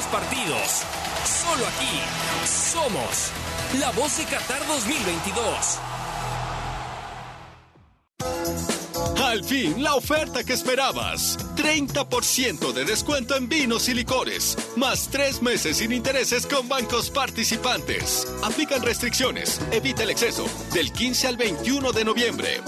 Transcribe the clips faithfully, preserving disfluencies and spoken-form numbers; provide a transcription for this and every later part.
partidos. Solo aquí somos La Voz de Qatar dos mil veintidós. Al fin, la oferta que esperabas. treinta por ciento de descuento en vinos y licores, más tres meses sin intereses con bancos participantes. Aplican restricciones. Evita el exceso. Del quince al veintiuno de noviembre.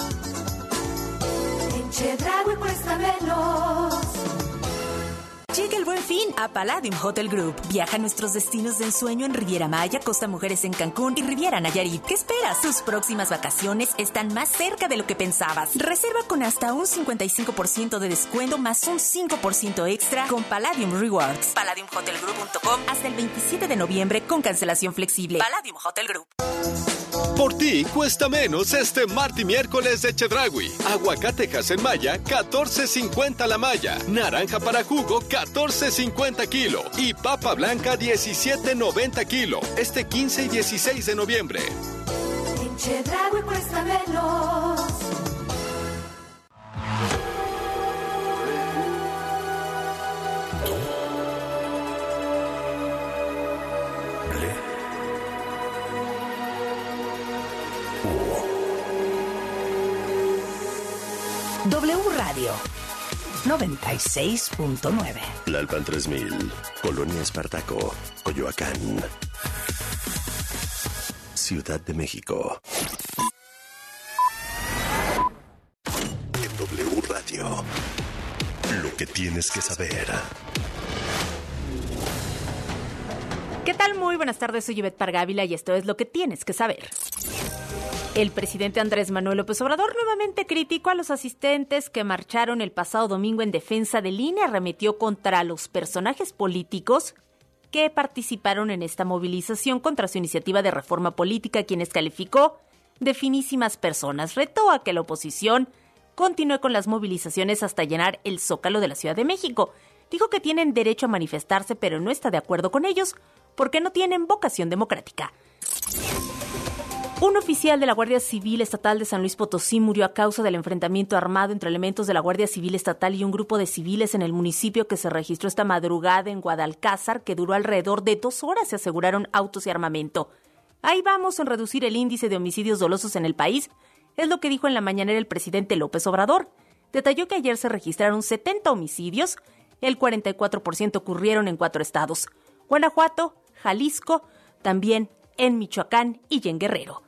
En Chedraui cuesta menos. Llega el Buen Fin a Palladium Hotel Group. Viaja a nuestros destinos de ensueño en Riviera Maya, Costa Mujeres en Cancún y Riviera Nayarit. ¿Qué esperas? Tus próximas vacaciones están más cerca de lo que pensabas. Reserva con hasta un cincuenta y cinco por ciento de descuento más un cinco por ciento extra con Palladium Rewards. Palladium Hotel Group punto com hasta el veintisiete de noviembre con cancelación flexible. Palladium Hotel Group. Por ti cuesta menos este martes y miércoles de Chedraui. Aguacatejas en malla, catorce cincuenta la malla. Naranja para jugo, catorce cincuenta kilo. Y papa blanca, diecisiete noventa kilo. Este quince y dieciséis de noviembre. En Chedraui cuesta menos. W Radio noventa y seis punto nueve. Tlalpan tres mil, Colonia Espartaco, Coyoacán, Ciudad de México. En W Radio, lo que tienes que saber. ¿Qué tal? Muy buenas tardes, soy Ivette Pargávila y esto es lo que tienes que saber. El presidente Andrés Manuel López Obrador nuevamente criticó a los asistentes que marcharon el pasado domingo en defensa del I N E. Arremetió contra los personajes políticos que participaron en esta movilización contra su iniciativa de reforma política, quienes calificó de finísimas personas. Retó a que la oposición continúe con las movilizaciones hasta llenar el Zócalo de la Ciudad de México. Dijo que tienen derecho a manifestarse, pero no está de acuerdo con ellos porque no tienen vocación democrática. Un oficial de la Guardia Civil Estatal de San Luis Potosí murió a causa del enfrentamiento armado entre elementos de la Guardia Civil Estatal y un grupo de civiles en el municipio que se registró esta madrugada en Guadalcázar, que duró alrededor de dos horas, se aseguraron autos y armamento. Ahí vamos en reducir el índice de homicidios dolosos en el país, es lo que dijo en la mañanera el presidente López Obrador. Detalló que ayer se registraron setenta homicidios, el cuarenta y cuatro por ciento ocurrieron en cuatro estados: Guanajuato, Jalisco, también en Michoacán y en Guerrero.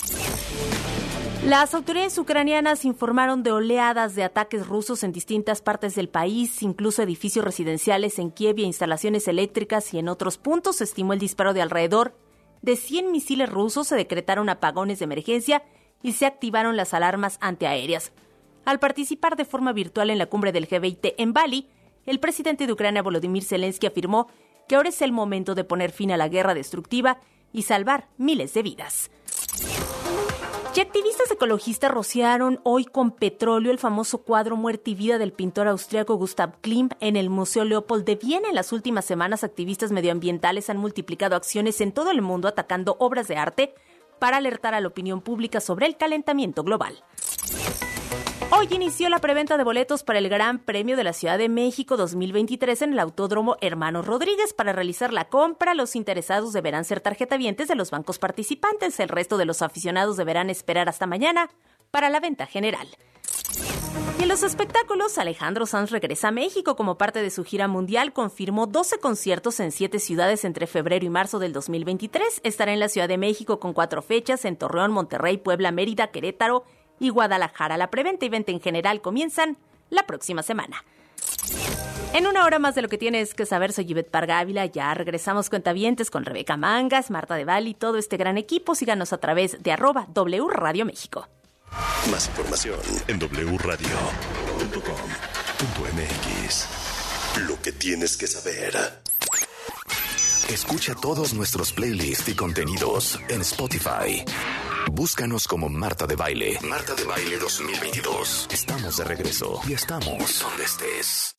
Las autoridades ucranianas informaron de oleadas de ataques rusos en distintas partes del país, incluso edificios residenciales en Kiev y instalaciones eléctricas, y en otros puntos se estimó el disparo de alrededor de cien misiles rusos. Se decretaron apagones de emergencia y se activaron las alarmas antiaéreas. Al participar de forma virtual en la cumbre del G veinte en Bali, el presidente de Ucrania, Volodymyr Zelensky, afirmó que ahora es el momento de poner fin a la guerra destructiva y salvar miles de vidas. Y activistas ecologistas rociaron hoy con petróleo el famoso cuadro Muerte y Vida del pintor austriaco Gustav Klimt en el Museo Leopold de Viena. En las últimas semanas, activistas medioambientales han multiplicado acciones en todo el mundo atacando obras de arte para alertar a la opinión pública sobre el calentamiento global. Hoy inició la preventa de boletos para el Gran Premio de la Ciudad de México dos mil veintitrés en el Autódromo Hermanos Rodríguez. Para realizar la compra, los interesados deberán ser tarjetavientes de los bancos participantes. El resto de los aficionados deberán esperar hasta mañana para la venta general. Y en los espectáculos, Alejandro Sanz regresa a México como parte de su gira mundial. Confirmó doce conciertos en siete ciudades entre febrero y marzo del dos mil veintitrés. Estará en la Ciudad de México con cuatro fechas en Torreón, Monterrey, Puebla, Mérida, Querétaro y Guadalajara. La preventa y venta en general comienzan la próxima semana. En una hora más de lo que tienes que saber, soy Ivette Pargávila. Ya regresamos cuentavientes con Rebeca Mangas, Marta de Val y todo este gran equipo. Síganos a través de arroba W Radio México. Más información en doble u radio punto com punto m x. Lo que tienes que saber. Escucha todos nuestros playlists y contenidos en Spotify. Búscanos como Marta de Baile. Marta de Baile dos mil veintidós. Estamos de regreso y estamos donde estés.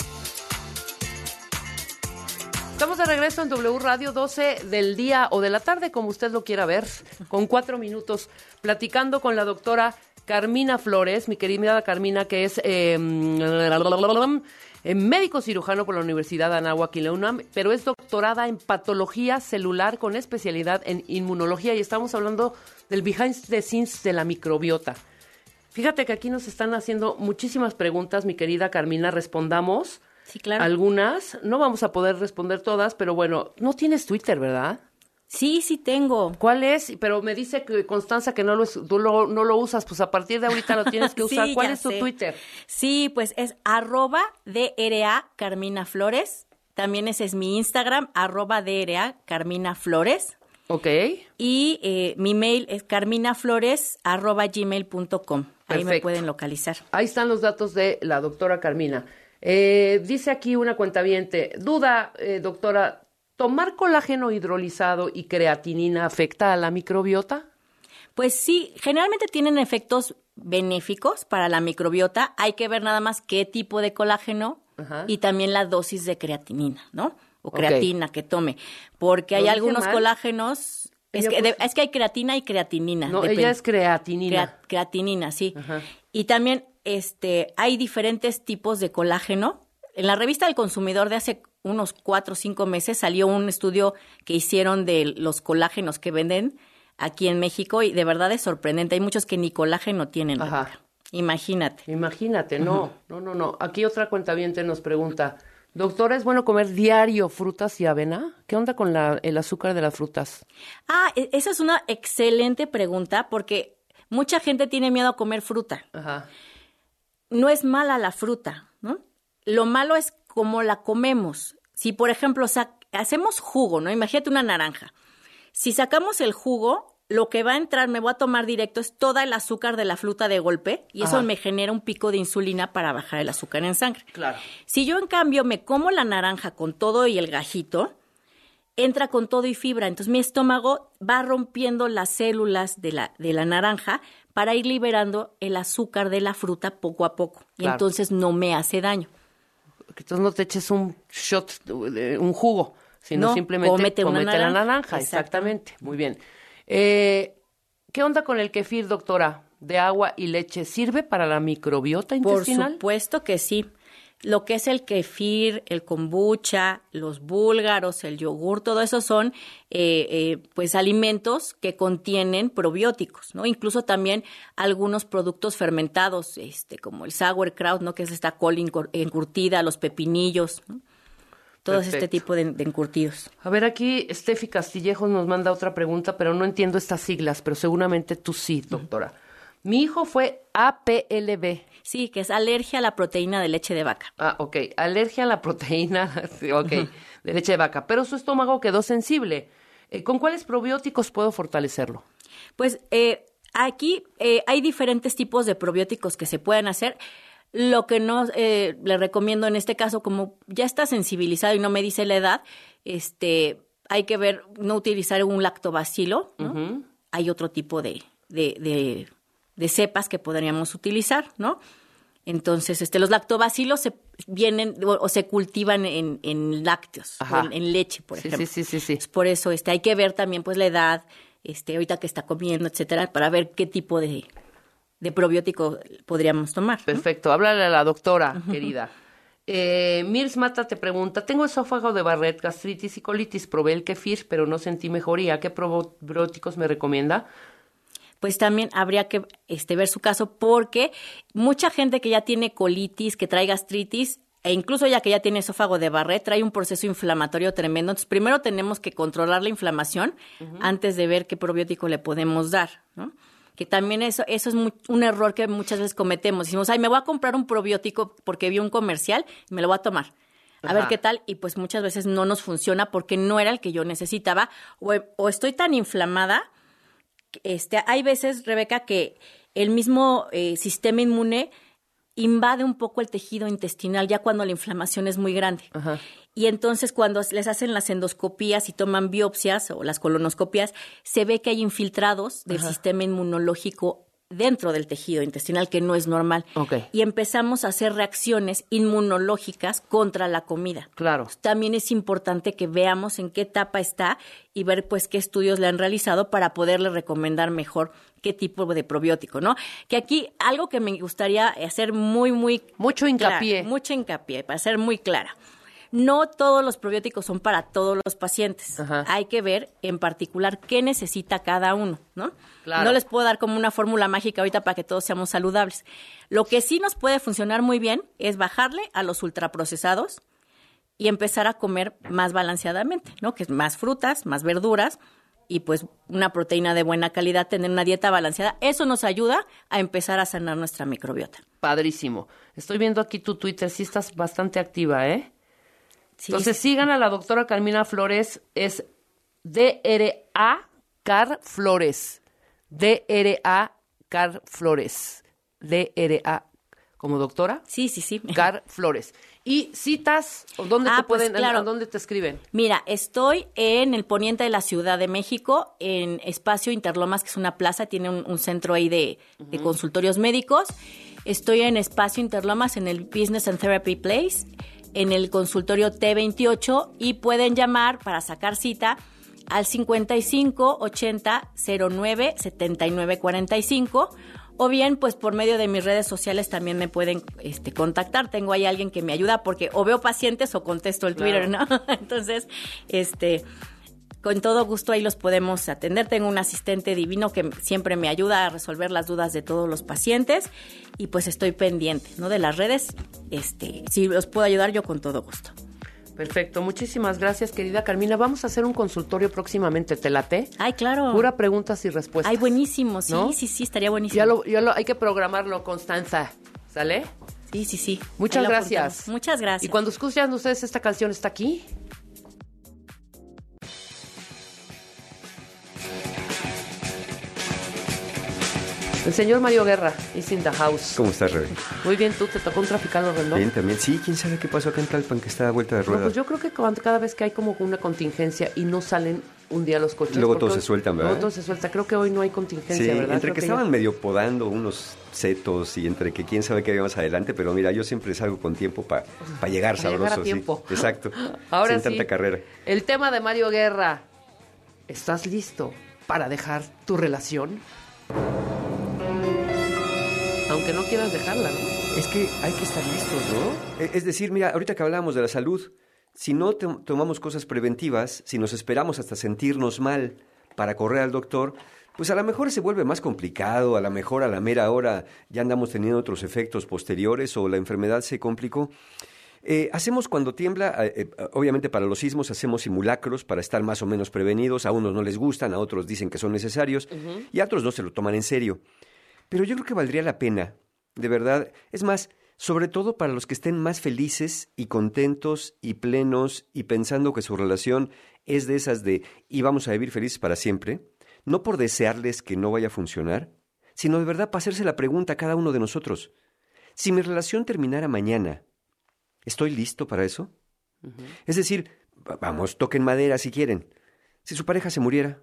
Estamos de regreso en W Radio, doce del día o de la tarde, como usted lo quiera ver, con cuatro minutos, platicando con la doctora Carmina Flores, mi querida Carmina, que es eh, eh, médico cirujano por la Universidad de Anáhuac y la UNAM, pero es doctorada en patología celular con especialidad en inmunología y estamos hablando del behind the scenes de la microbiota. Fíjate que aquí nos están haciendo muchísimas preguntas, mi querida Carmina, respondamos. Sí, claro. Algunas, no vamos a poder responder todas, pero bueno, no tienes Twitter, ¿verdad? Sí, sí tengo. ¿Cuál es? Pero me dice que Constanza que no lo, tú lo, no lo usas, pues a partir de ahorita lo tienes que usar. Sí, ¿Cuál ya es tu sé. Twitter? Sí, pues es arroba DRA Carmina Flores. También ese es mi Instagram, arroba DRA Carmina Flores. Ok. Y eh, mi mail es carminaflores arroba gmail punto com. Ahí me Perfecto. pueden localizar. Ahí están los datos de la doctora Carmina. Eh, dice aquí una cuentaviente, duda, eh, doctora, ¿tomar colágeno hidrolizado y creatinina afecta a la microbiota? Pues sí, generalmente tienen efectos benéficos para la microbiota. Hay que ver nada más qué tipo de colágeno Ajá. y también la dosis de creatinina, ¿no? O Ok. creatina que tome. Porque ¿Lo hay dije algunos mal? colágenos... Es Ella que, de- puso- es que hay creatina y creatinina. No, depende. ella es creatinina. Crea- creatinina, sí. Ajá. Y también este, hay diferentes tipos de colágeno. En la revista del consumidor de hace unos cuatro o cinco meses salió un estudio que hicieron de los colágenos que venden aquí en México y de verdad es sorprendente. Hay muchos que ni colágeno tienen. Ajá. Rebeca. Imagínate. Imagínate, no, no, no, no. Aquí otra cuentaviente nos pregunta, doctora, ¿es bueno comer diario frutas y avena? ¿Qué onda con la, el azúcar de las frutas? Ah, e- esa es una excelente pregunta porque mucha gente tiene miedo a comer fruta. Ajá. No es mala la fruta, ¿no? Lo malo es cómo la comemos. Si, por ejemplo, sa- hacemos jugo, ¿no? Imagínate una naranja. Si sacamos el jugo, lo que va a entrar, me voy a tomar directo, es toda el azúcar de la fruta de golpe y eso Ajá. me genera un pico de insulina para bajar el azúcar en sangre. Claro. Si yo, en cambio, me como la naranja con todo y el gajito, entra con todo y fibra. Entonces, mi estómago va rompiendo las células de la, de la naranja para ir liberando el azúcar de la fruta poco a poco. Y Claro. entonces no me hace daño. Entonces no te eches un shot, eh, un jugo, sino No, simplemente cómete una cómete la naranja. naranja. Exactamente. Muy bien. Eh, ¿Qué onda con el kefir, doctora? ¿De agua y leche sirve para la microbiota Por intestinal? supuesto que sí. Lo que es el kefir, el kombucha, los búlgaros, el yogur, todo eso son eh, eh, pues alimentos que contienen probióticos, ¿no? Incluso también algunos productos fermentados, este, como el sauerkraut, ¿no? Que es esta col encur- encurtida, los pepinillos, ¿no? Todo este Perfecto. tipo de, de encurtidos. A ver, aquí Steffi Castillejos nos manda otra pregunta, pero no entiendo estas siglas, pero seguramente tú sí, doctora. Mi hijo fue A P L B. Sí, que es alergia a la proteína de leche de vaca. Ah, ok. Alergia a la proteína, sí, ok, de leche de vaca. Pero su estómago quedó sensible. Eh, ¿Con cuáles probióticos puedo fortalecerlo? Pues eh, aquí eh, hay diferentes tipos de probióticos que se pueden hacer. Lo que no eh, le recomiendo en este caso, como ya está sensibilizado y no me dice la edad, este, hay que ver, no utilizar un lactobacilo, ¿no? Ujú. Hay otro tipo de, de, de, de cepas que podríamos utilizar, ¿no? Entonces, este, los lactobacilos se vienen o, o se cultivan en, en lácteos, Ajá. o en, en leche, por Sí, ejemplo. sí, sí, sí, sí. Entonces, por eso este, hay que ver también pues la edad, este, ahorita que está comiendo, etcétera, para ver qué tipo de, de probiótico podríamos tomar, ¿no? Perfecto. Háblale a la doctora, querida. Eh, Mirs Mata te pregunta, tengo esófago de Barrett, gastritis y colitis, probé el kefir, pero no sentí mejoría. ¿Qué probióticos me recomienda? Pues también habría que este, ver su caso porque mucha gente que ya tiene colitis, que trae gastritis, e incluso ya que ya tiene esófago de Barrett, trae un proceso inflamatorio tremendo. Entonces, primero tenemos que controlar la inflamación uh-huh. antes de ver qué probiótico le podemos dar, ¿no? Que también eso, eso es muy, un error que muchas veces cometemos. Decimos, ay, me voy a comprar un probiótico porque vi un comercial y me lo voy a tomar. A Ajá. ver qué tal. Y pues muchas veces no nos funciona porque no era el que yo necesitaba. O, o estoy tan inflamada. Este, hay veces, Rebeca, que el mismo eh, sistema inmune invade un poco el tejido intestinal ya cuando la inflamación es muy grande. Ajá. Y entonces cuando les hacen las endoscopías y toman biopsias o las colonoscopías, se ve que hay infiltrados del Ajá. sistema inmunológico dentro del tejido intestinal, que no es normal. Okay. Y empezamos a hacer reacciones inmunológicas contra la comida. Claro. También es importante que veamos en qué etapa está y ver pues qué estudios le han realizado para poderle recomendar mejor qué tipo de probiótico, ¿no? Que aquí algo que me gustaría hacer muy, muy... Mucho hincapié. Clara, mucho hincapié, para ser muy clara. No todos los probióticos son para todos los pacientes. Ajá. Hay que ver en particular qué necesita cada uno, ¿no? Claro. No les puedo dar como una fórmula mágica ahorita para que todos seamos saludables. Lo que sí nos puede funcionar muy bien es bajarle a los ultraprocesados y empezar a comer más balanceadamente, ¿no? Que es más frutas, más verduras y pues una proteína de buena calidad, tener una dieta balanceada. Eso nos ayuda a empezar a sanar nuestra microbiota. Padrísimo. Estoy viendo aquí tu Twitter, sí estás bastante activa, ¿eh? Sí, Entonces sí. sigan a la doctora Carmina Flores, es D R A Car Flores, D R A Car Flores, D R A como doctora. Sí, sí, sí. Car Flores. ¿Y citas? ¿Dónde Ah, te pues, pueden, claro. a dónde te escriben? Mira, estoy en el poniente de la Ciudad de México, en Espacio Interlomas, que es una plaza, tiene un, un centro ahí de, uh-huh. de consultorios médicos. Estoy en Espacio Interlomas, en el Business and Therapy Place, en el consultorio T veintiocho, y pueden llamar para sacar cita al cincuenta y cinco ochenta cero nueve setenta y nueve cuarenta y cinco, o bien pues por medio de mis redes sociales también me pueden este, contactar. Tengo ahí alguien que me ayuda porque o veo pacientes o contesto el Twitter, claro. ¿no? Entonces, este... con todo gusto ahí los podemos atender. Tengo un asistente divino que siempre me ayuda a resolver las dudas de todos los pacientes y pues estoy pendiente, ¿no? De las redes. Este, si los puedo ayudar, yo con todo gusto. Perfecto. Muchísimas gracias, querida Carmina. Vamos a hacer un consultorio próximamente. ¿Te late? Ay, claro. Pura preguntas y respuestas. Ay, buenísimo. Sí, ¿no? sí, sí, estaría buenísimo. Ya lo, ya lo, hay que programarlo, Constanza. ¿Sale? Sí, sí, sí. Muchas gracias. Muchas gracias. Y cuando escuchan ustedes esta canción, ¿está aquí? El señor Mario Guerra is in the house. ¿Cómo estás, Rebe? Muy bien, ¿tú te tocó un traficado reloj? Bien, también. Sí, ¿quién sabe qué pasó acá en Tlalpan, que está a vuelta de rueda? No, pues yo creo que cuando, cada vez que hay como una contingencia y no salen un día los coches... Luego todos se sueltan, ¿verdad? Luego todos se sueltan. Creo que hoy no hay contingencia, sí, ¿verdad? entre creo que, que estaban ya... medio podando unos setos y entre que quién sabe qué había más adelante, pero mira, yo siempre salgo con tiempo para pa llegar pa sabroso. Llegar a tiempo. Sí, exacto. Ahora sin sí, tanta carrera. El tema de Mario Guerra. ¿Estás listo para dejar tu relación? Aunque no quieras dejarla, ¿no? Es que hay que estar listos, ¿no? Es decir, mira, ahorita que hablábamos de la salud, si no te tomamos cosas preventivas, si nos esperamos hasta sentirnos mal para correr al doctor, pues a lo mejor se vuelve más complicado, a lo mejor a la mera hora ya andamos teniendo otros efectos posteriores o la enfermedad se complicó. Eh, hacemos cuando tiembla, eh, obviamente para los sismos hacemos simulacros para estar más o menos prevenidos, a unos no les gustan, a otros dicen que son necesarios uh-huh. y a otros no se lo toman en serio. Pero yo creo que valdría la pena, de verdad. Es más, sobre todo para los que estén más felices y contentos y plenos y pensando que su relación es de esas de y vamos a vivir felices para siempre, no por desearles que no vaya a funcionar, sino de verdad para hacerse la pregunta a cada uno de nosotros. Si mi relación terminara mañana, ¿estoy listo para eso? Uh-huh. Es decir, vamos, toquen madera si quieren. Si su pareja se muriera...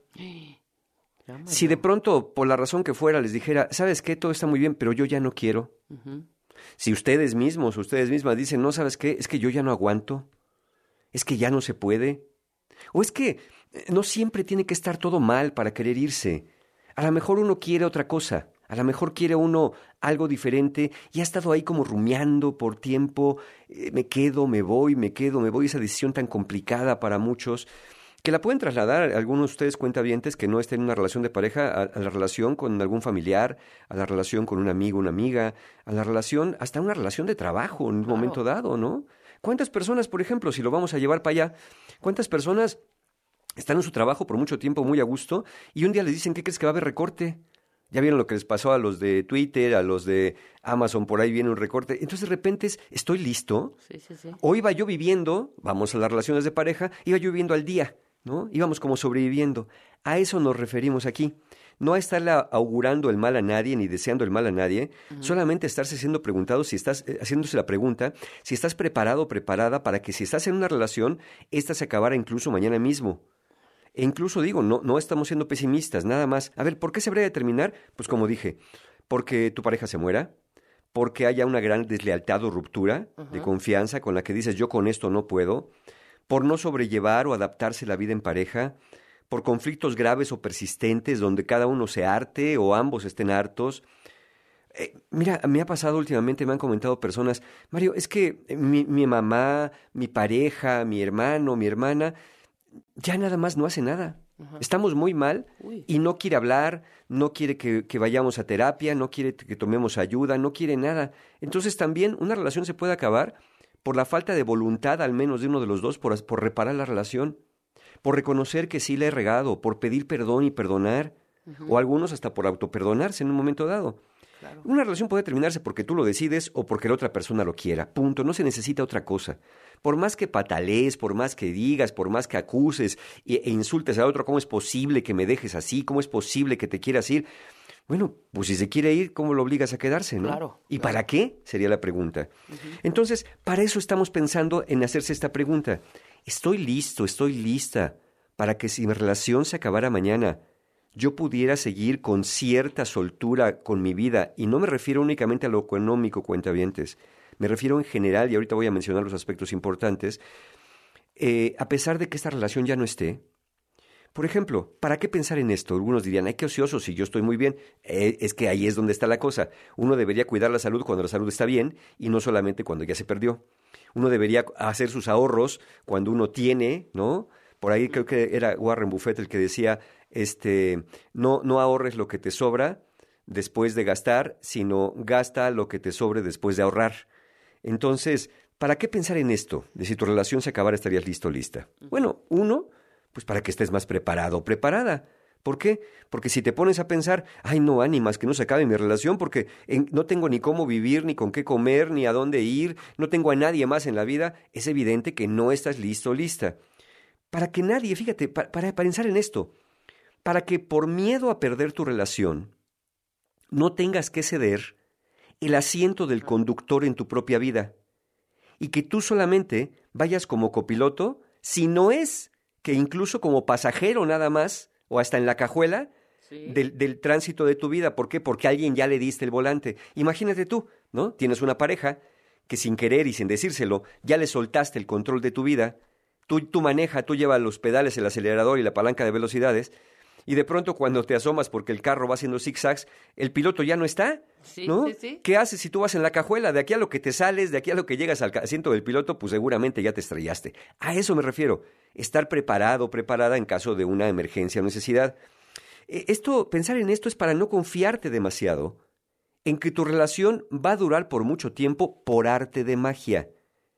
Llámalo. Si de pronto, por la razón que fuera, les dijera, ¿sabes qué? Todo está muy bien, pero yo ya no quiero. Uh-huh. Si ustedes mismos, ustedes mismas dicen, no, ¿sabes qué? Es que yo ya no aguanto. Es que ya no se puede. O es que no siempre tiene que estar todo mal para querer irse. A lo mejor uno quiere otra cosa. A lo mejor quiere uno algo diferente y ha estado ahí como rumiando por tiempo. Eh, me quedo, me voy, me quedo, me voy. Esa decisión tan complicada para muchos... que la pueden trasladar algunos de ustedes cuentavientes que no estén en una relación de pareja a, a la relación con algún familiar, a la relación con un amigo, una amiga, a la relación, hasta una relación de trabajo en un claro. momento dado, ¿no? ¿Cuántas personas, por ejemplo, si lo vamos a llevar para allá, cuántas personas están en su trabajo por mucho tiempo muy a gusto y un día les dicen, ¿qué crees que va a haber recorte? Ya vieron lo que les pasó a los de Twitter, a los de Amazon, por ahí viene un recorte. Entonces de repente es, ¿estoy listo? Sí, sí, sí. O iba yo viviendo, vamos a las relaciones de pareja, iba yo viviendo al día, ¿no? Íbamos como sobreviviendo. A eso nos referimos aquí. No a estarle augurando el mal a nadie ni deseando el mal a nadie, uh-huh. solamente estarse siendo preguntado si estás, eh, haciéndose la pregunta, si estás preparado o preparada para que si estás en una relación, esta se acabara incluso mañana mismo. E incluso digo, no, no estamos siendo pesimistas, nada más. A ver, ¿por qué se habría de terminar? Pues como dije, porque tu pareja se muera, porque haya una gran deslealtad o ruptura uh-huh. de confianza con la que dices yo con esto no puedo, por no sobrellevar o adaptarse la vida en pareja, por conflictos graves o persistentes donde cada uno se harte o ambos estén hartos. Eh, mira, me ha pasado últimamente, me han comentado personas, Mario, es que mi, mi mamá, mi pareja, mi hermano, mi hermana, ya nada más no hace nada. Uh-huh. Estamos muy mal Uy. y no quiere hablar, no quiere que, que vayamos a terapia, no quiere que tomemos ayuda, no quiere nada. Entonces también una relación se puede acabar por la falta de voluntad al menos de uno de los dos por, por reparar la relación, por reconocer que sí le he regado, por pedir perdón y perdonar, uh-huh. o algunos hasta por autoperdonarse en un momento dado. Claro. Una relación puede terminarse porque tú lo decides o porque la otra persona lo quiera. Punto. No se necesita otra cosa. Por más que patalees, por más que digas, por más que acuses e, e insultes al otro, ¿cómo es posible que me dejes así? ¿Cómo es posible que te quieras ir? Bueno, pues si se quiere ir, ¿cómo lo obligas a quedarse, no? Claro. ¿Y claro. para qué? Sería la pregunta. Uh-huh. Entonces, para eso estamos pensando en hacerse esta pregunta. ¿Estoy listo, estoy lista para que si mi relación se acabara mañana, yo pudiera seguir con cierta soltura con mi vida? Y no me refiero únicamente a lo económico, cuentavientes. Me refiero en general, y ahorita voy a mencionar los aspectos importantes, eh, a pesar de que esta relación ya no esté. Por ejemplo, ¿para qué pensar en esto? Algunos dirían, ay, qué ocioso, si yo estoy muy bien. Eh, es que ahí es donde está la cosa. Uno debería cuidar la salud cuando la salud está bien y no solamente cuando ya se perdió. Uno debería hacer sus ahorros cuando uno tiene, ¿no? Por ahí creo que era Warren Buffett el que decía, este, no, no ahorres lo que te sobra después de gastar, sino gasta lo que te sobre después de ahorrar. Entonces, ¿para qué pensar en esto? De si tu relación se acabara, estarías listo o lista. Bueno, uno, pues para que estés más preparado o preparada. ¿Por qué? Porque si te pones a pensar, ay, no, ánimas, que no se acabe mi relación porque en, no tengo ni cómo vivir, ni con qué comer, ni a dónde ir, no tengo a nadie más en la vida, es evidente que no estás listo o lista. Para que nadie, fíjate, para, para pensar en esto, para que por miedo a perder tu relación, no tengas que ceder el asiento del conductor en tu propia vida y que tú solamente vayas como copiloto, si no es que incluso como pasajero nada más, o hasta en la cajuela sí. del, del tránsito de tu vida. ¿Por qué? Porque a alguien ya le diste el volante. Imagínate tú, ¿no? Tienes una pareja que sin querer y sin decírselo, ya le soltaste el control de tu vida, tú, tú manejas, tú llevas los pedales, el acelerador y la palanca de velocidades, y de pronto cuando te asomas porque el carro va haciendo zigzags, el piloto ya no está, sí, ¿no? Sí, sí. ¿Qué haces si tú vas en la cajuela? De aquí a lo que te sales, de aquí a lo que llegas al asiento del piloto, pues seguramente ya te estrellaste. A eso me refiero, estar preparado, preparada en caso de una emergencia o necesidad. Esto, pensar en esto es para no confiarte demasiado en que tu relación va a durar por mucho tiempo por arte de magia.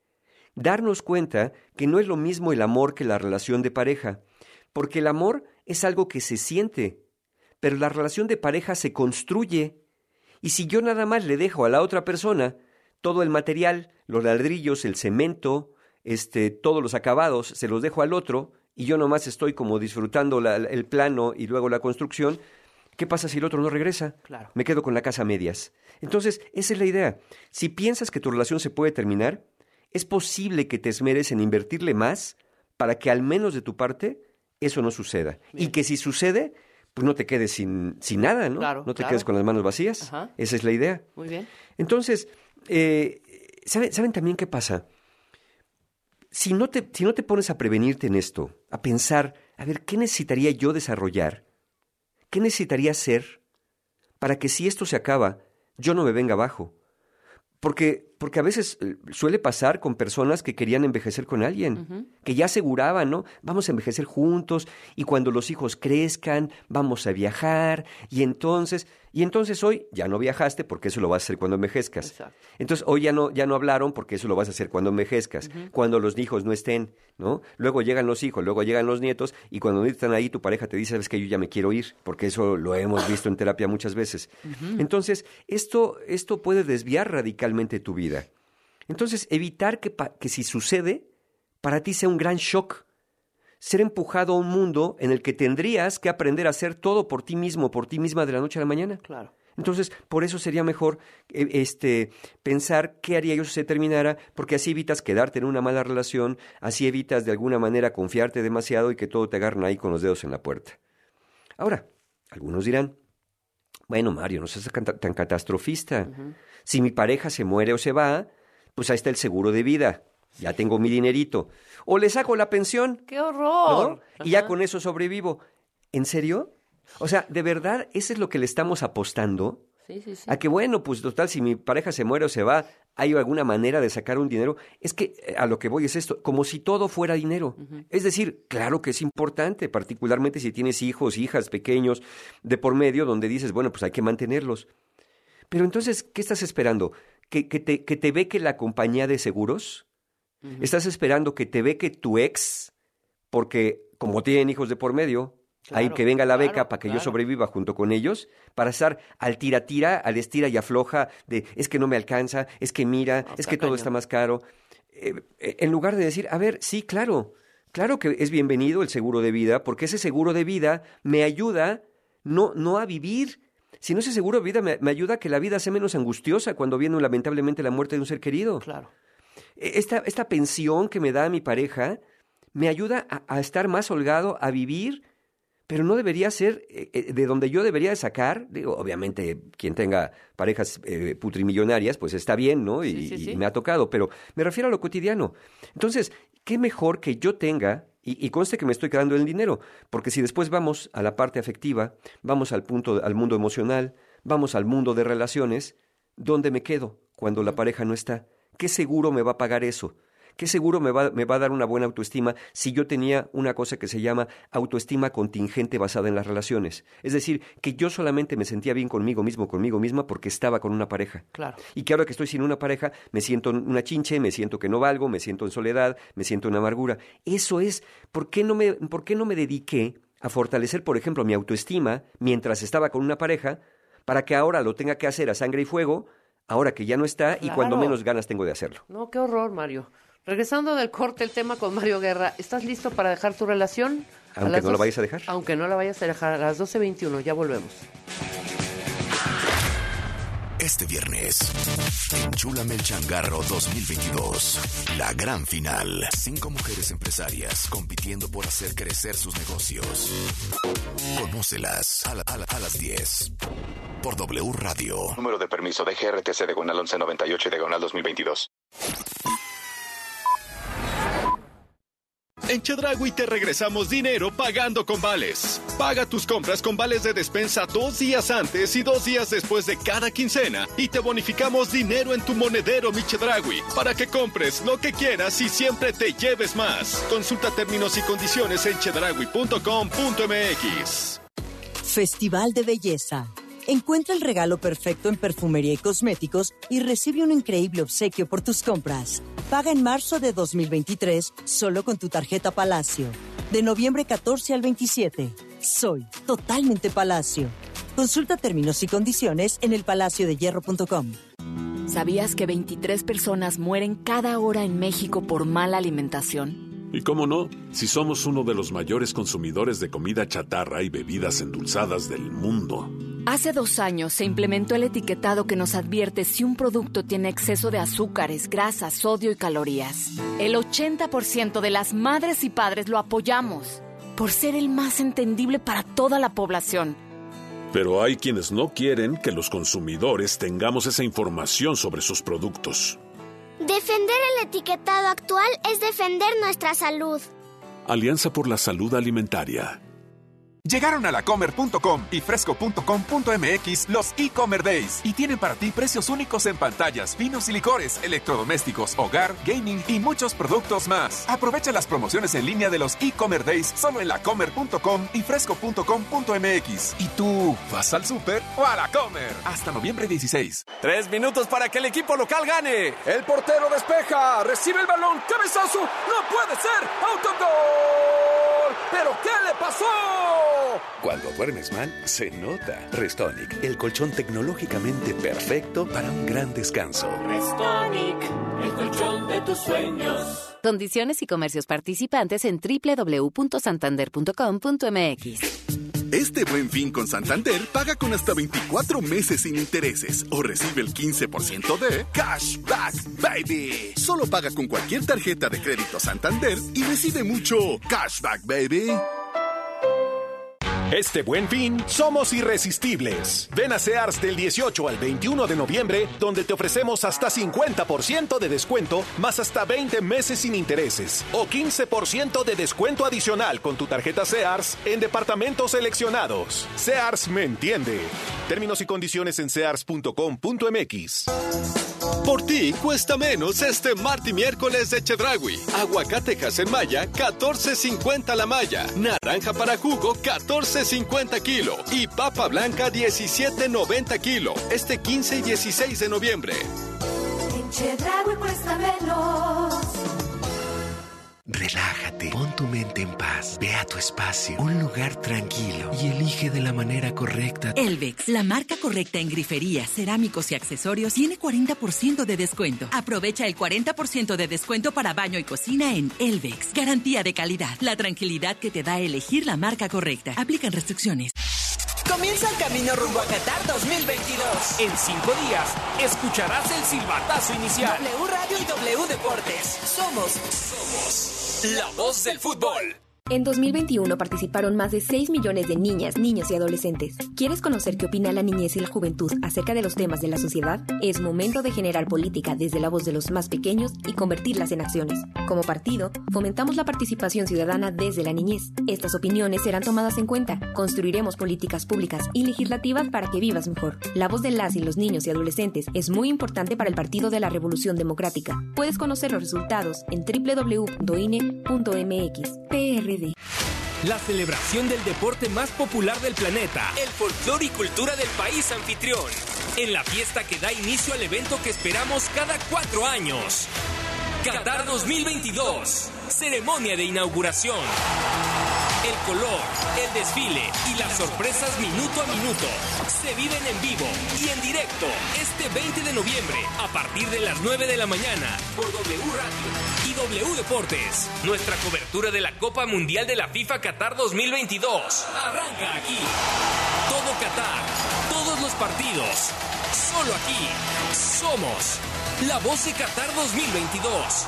Darnos cuenta que no es lo mismo el amor que la relación de pareja, porque el amor es algo que se siente, pero la relación de pareja se construye. Y si yo nada más le dejo a la otra persona todo el material, los ladrillos, el cemento, este, todos los acabados, se los dejo al otro, y yo nomás estoy como disfrutando la, el plano y luego la construcción, ¿qué pasa si el otro no regresa? Claro. Me quedo con la casa a medias. Entonces, esa es la idea. Si piensas que tu relación se puede terminar, es posible que te esmeres en invertirle más para que al menos de tu parte eso no suceda. Bien. Y que si sucede, pues no te quedes sin, sin nada, ¿no? Claro, no te claro. quedes con las manos vacías. Ajá. Esa es la idea. Muy bien. Entonces, eh, ¿saben, ¿saben también qué pasa? Si no, te, si no te pones a prevenirte en esto, a pensar, a ver, ¿qué necesitaría yo desarrollar? ¿Qué necesitaría hacer para que si esto se acaba, yo no me venga abajo? Porque, porque a veces suele pasar con personas que querían envejecer con alguien, uh-huh. que ya aseguraban, ¿no? Vamos a envejecer juntos y cuando los hijos crezcan, vamos a viajar y entonces... Y entonces hoy ya no viajaste porque eso lo vas a hacer cuando envejezcas. Exacto. Entonces hoy ya no, ya no hablaron porque eso lo vas a hacer cuando envejezcas, uh-huh. cuando los hijos no estén, ¿no? Luego llegan los hijos, luego llegan los nietos y cuando están ahí tu pareja te dice, sabes que yo ya me quiero ir, porque eso lo hemos visto en terapia muchas veces. Uh-huh. Entonces esto, esto puede desviar radicalmente tu vida. Entonces evitar que, pa- que si sucede, para ti sea un gran shock. Ser empujado a un mundo en el que tendrías que aprender a hacer todo por ti mismo, por ti misma de la noche a la mañana. Claro. Entonces, por eso sería mejor eh, este, pensar qué haría yo si se terminara, porque así evitas quedarte en una mala relación, así evitas de alguna manera confiarte demasiado y que todo te agarren ahí con los dedos en la puerta. Ahora, algunos dirán, Bueno, Mario, no seas tan, tan catastrofista. Uh-huh. Si mi pareja se muere o se va, pues ahí está el seguro de vida. Ya tengo mi dinerito. O le saco la pensión. ¡Qué horror! ¿No? Y ya con eso sobrevivo. ¿En serio? O sea, ¿de verdad eso es lo que le estamos apostando? Sí, sí, sí. A que bueno, pues total, si mi pareja se muere o se va, ¿hay alguna manera de sacar un dinero? Es que a lo que voy es esto, como si todo fuera dinero. Uh-huh. Es decir, claro que es importante, particularmente si tienes hijos, hijas pequeños de por medio, donde dices, bueno, pues hay que mantenerlos. Pero entonces, ¿qué estás esperando? ¿Que, que, te, que te beque la compañía de seguros? Uh-huh. ¿Estás esperando que te beque tu ex? Porque como tienen hijos de por medio... Claro, hay que venga la beca claro, para que claro. yo sobreviva junto con ellos, para estar al tira-tira, al estira y afloja de es que no me alcanza, es que mira, no, es que todo cañón. Está más caro. Eh, en lugar de decir, a ver, sí, claro, claro que es bienvenido el seguro de vida, porque ese seguro de vida me ayuda no, no a vivir, sino ese seguro de vida me, me ayuda a que la vida sea menos angustiosa cuando viene lamentablemente la muerte de un ser querido. Claro. Esta, esta pensión que me da mi pareja me ayuda a, a estar más holgado, a vivir. Pero no debería ser eh, de donde yo debería sacar, digo, obviamente quien tenga parejas eh, putrimillonarias, pues está bien, ¿no? Y, sí, sí, sí. y me ha tocado, pero me refiero a lo cotidiano. Entonces, ¿qué mejor que yo tenga, y, y conste que me estoy quedando en el dinero? Porque si después vamos a la parte afectiva, vamos al punto, al mundo emocional, vamos al mundo de relaciones, ¿dónde me quedo cuando la pareja no está? ¿Qué seguro me va a pagar eso? ¿Qué seguro me va, me va a dar una buena autoestima si yo tenía una cosa que se llama autoestima contingente basada en las relaciones? Es decir, que yo solamente me sentía bien conmigo mismo, conmigo misma, porque estaba con una pareja. Claro. Y que ahora que estoy sin una pareja, me siento una chinche, me siento que no valgo, me siento en soledad, me siento en amargura. Eso es, ¿por qué no me, por qué no me dediqué a fortalecer, por ejemplo, mi autoestima mientras estaba con una pareja, para que ahora lo tenga que hacer a sangre y fuego, ahora que ya no está, claro. y cuando menos ganas tengo de hacerlo? No, qué horror, Mario. Regresando del corte, el tema con Mario Guerra. ¿Estás listo para dejar tu relación? Aunque no dos... la vayas a dejar. Aunque no la vayas a dejar. A las doce veintiuno, ya volvemos. Este viernes, Enchúlame el Changarro dos mil veintidós. La gran final. Cinco mujeres empresarias compitiendo por hacer crecer sus negocios. Conócelas a, la, a, la, a las diez. Por W Radio. Número de permiso de G R T C diagonal once noventa y ocho diagonal dos mil veintidós. En Chedraui te regresamos dinero pagando con vales. Paga tus compras con vales de despensa dos días antes y dos días después de cada quincena y te bonificamos dinero en tu monedero Mi Chedraui para que compres lo que quieras y siempre te lleves más. Consulta términos y condiciones en chedraui punto com punto m x. Festival de Belleza. Encuentra el regalo perfecto en perfumería y cosméticos y recibe un increíble obsequio por tus compras. Paga en marzo de dos mil veintitrés solo con tu tarjeta Palacio. De noviembre catorce al veintisiete. Soy totalmente Palacio. Consulta términos y condiciones en el palacio de hierro punto com. ¿Sabías que veintitrés personas mueren cada hora en México por mala alimentación? Y cómo no, si somos uno de los mayores consumidores de comida chatarra y bebidas endulzadas del mundo. Hace dos años se implementó el etiquetado que nos advierte si un producto tiene exceso de azúcares, grasas, sodio y calorías. El ochenta por ciento de las madres y padres lo apoyamos, por ser el más entendible para toda la población. Pero hay quienes no quieren que los consumidores tengamos esa información sobre sus productos. Defender el etiquetado actual es defender nuestra salud. Alianza por la Salud Alimentaria. Llegaron a lacomer punto com y fresco punto com punto m x los e-Comer Days y tienen para ti precios únicos en pantallas, vinos y licores, electrodomésticos, hogar, gaming y muchos productos más. Aprovecha las promociones en línea de los e-Comer Days solo en lacomer punto com y fresco punto com punto m x. ¿Y tú vas al súper o a la Comer? Hasta noviembre dieciséis. Tres minutos para que el equipo local gane. El portero despeja, recibe el balón, cabezazo, no puede ser, autogol. ¿Pero qué le pasó? Cuando duermes mal, se nota. Restonic, el colchón tecnológicamente perfecto para un gran descanso. Restonic, el colchón de tus sueños. Condiciones y comercios participantes en doble u doble u doble u punto santander punto com punto m x. Este Buen Fin con Santander paga con hasta veinticuatro meses sin intereses o recibe el quince por ciento de Cashback Baby. Solo paga con cualquier tarjeta de crédito Santander y recibe mucho Cashback Baby. Este Buen Fin, somos irresistibles. Ven a Sears del dieciocho al veintiuno de noviembre, donde te ofrecemos hasta cincuenta por ciento de descuento, más hasta veinte meses sin intereses, o quince por ciento de descuento adicional con tu tarjeta Sears en departamentos seleccionados. Sears me entiende. Términos y condiciones en sears punto com punto m x. Por ti cuesta menos este martes y miércoles de Chedraui. Aguacate en malla, catorce cincuenta la malla. Naranja para jugo, catorce cincuenta kilo. Y papa blanca, diecisiete noventa kilo. Este quince y dieciséis de noviembre. En Chedraui cuesta menos. Relájate, pon tu mente en paz, ve a tu espacio, un lugar tranquilo y elige de la manera correcta. Elvex, la marca correcta en griferías, cerámicos y accesorios, tiene cuarenta por ciento de descuento. Aprovecha el cuarenta por ciento de descuento para baño y cocina en Elvex. Garantía de calidad, la tranquilidad que te da elegir la marca correcta. Aplican restricciones. Comienza el camino rumbo a Qatar dos mil veintidós. En cinco días, escucharás el silbatazo inicial. W Radio y W Deportes. Somos, somos la voz del fútbol. En dos mil veintiuno participaron más de seis millones de niñas, niños y adolescentes. ¿Quieres conocer qué opina la niñez y la juventud acerca de los temas de la sociedad? Es momento de generar política desde la voz de los más pequeños y convertirlas en acciones. Como partido, fomentamos la participación ciudadana desde la niñez. Estas opiniones serán tomadas en cuenta. Construiremos políticas públicas y legislativas para que vivas mejor. La voz de las y los niños y adolescentes es muy importante para el Partido de la Revolución Democrática. Puedes conocer los resultados en doble u doble u doble u punto i n e punto m x. P R D. La celebración del deporte más popular del planeta, el folclore y cultura del país anfitrión, en la fiesta que da inicio al evento que esperamos cada cuatro años. Qatar dos mil veintidós, ceremonia de inauguración. El color, el desfile y las sorpresas minuto a minuto se viven en vivo y en directo este veinte de noviembre a partir de las nueve de la mañana por W Radio y W Deportes. Nuestra cobertura de la Copa Mundial de la FIFA Qatar dos mil veintidós arranca aquí. Todo Qatar, todos los partidos, solo aquí. Somos la voz de Qatar dos mil veintidós.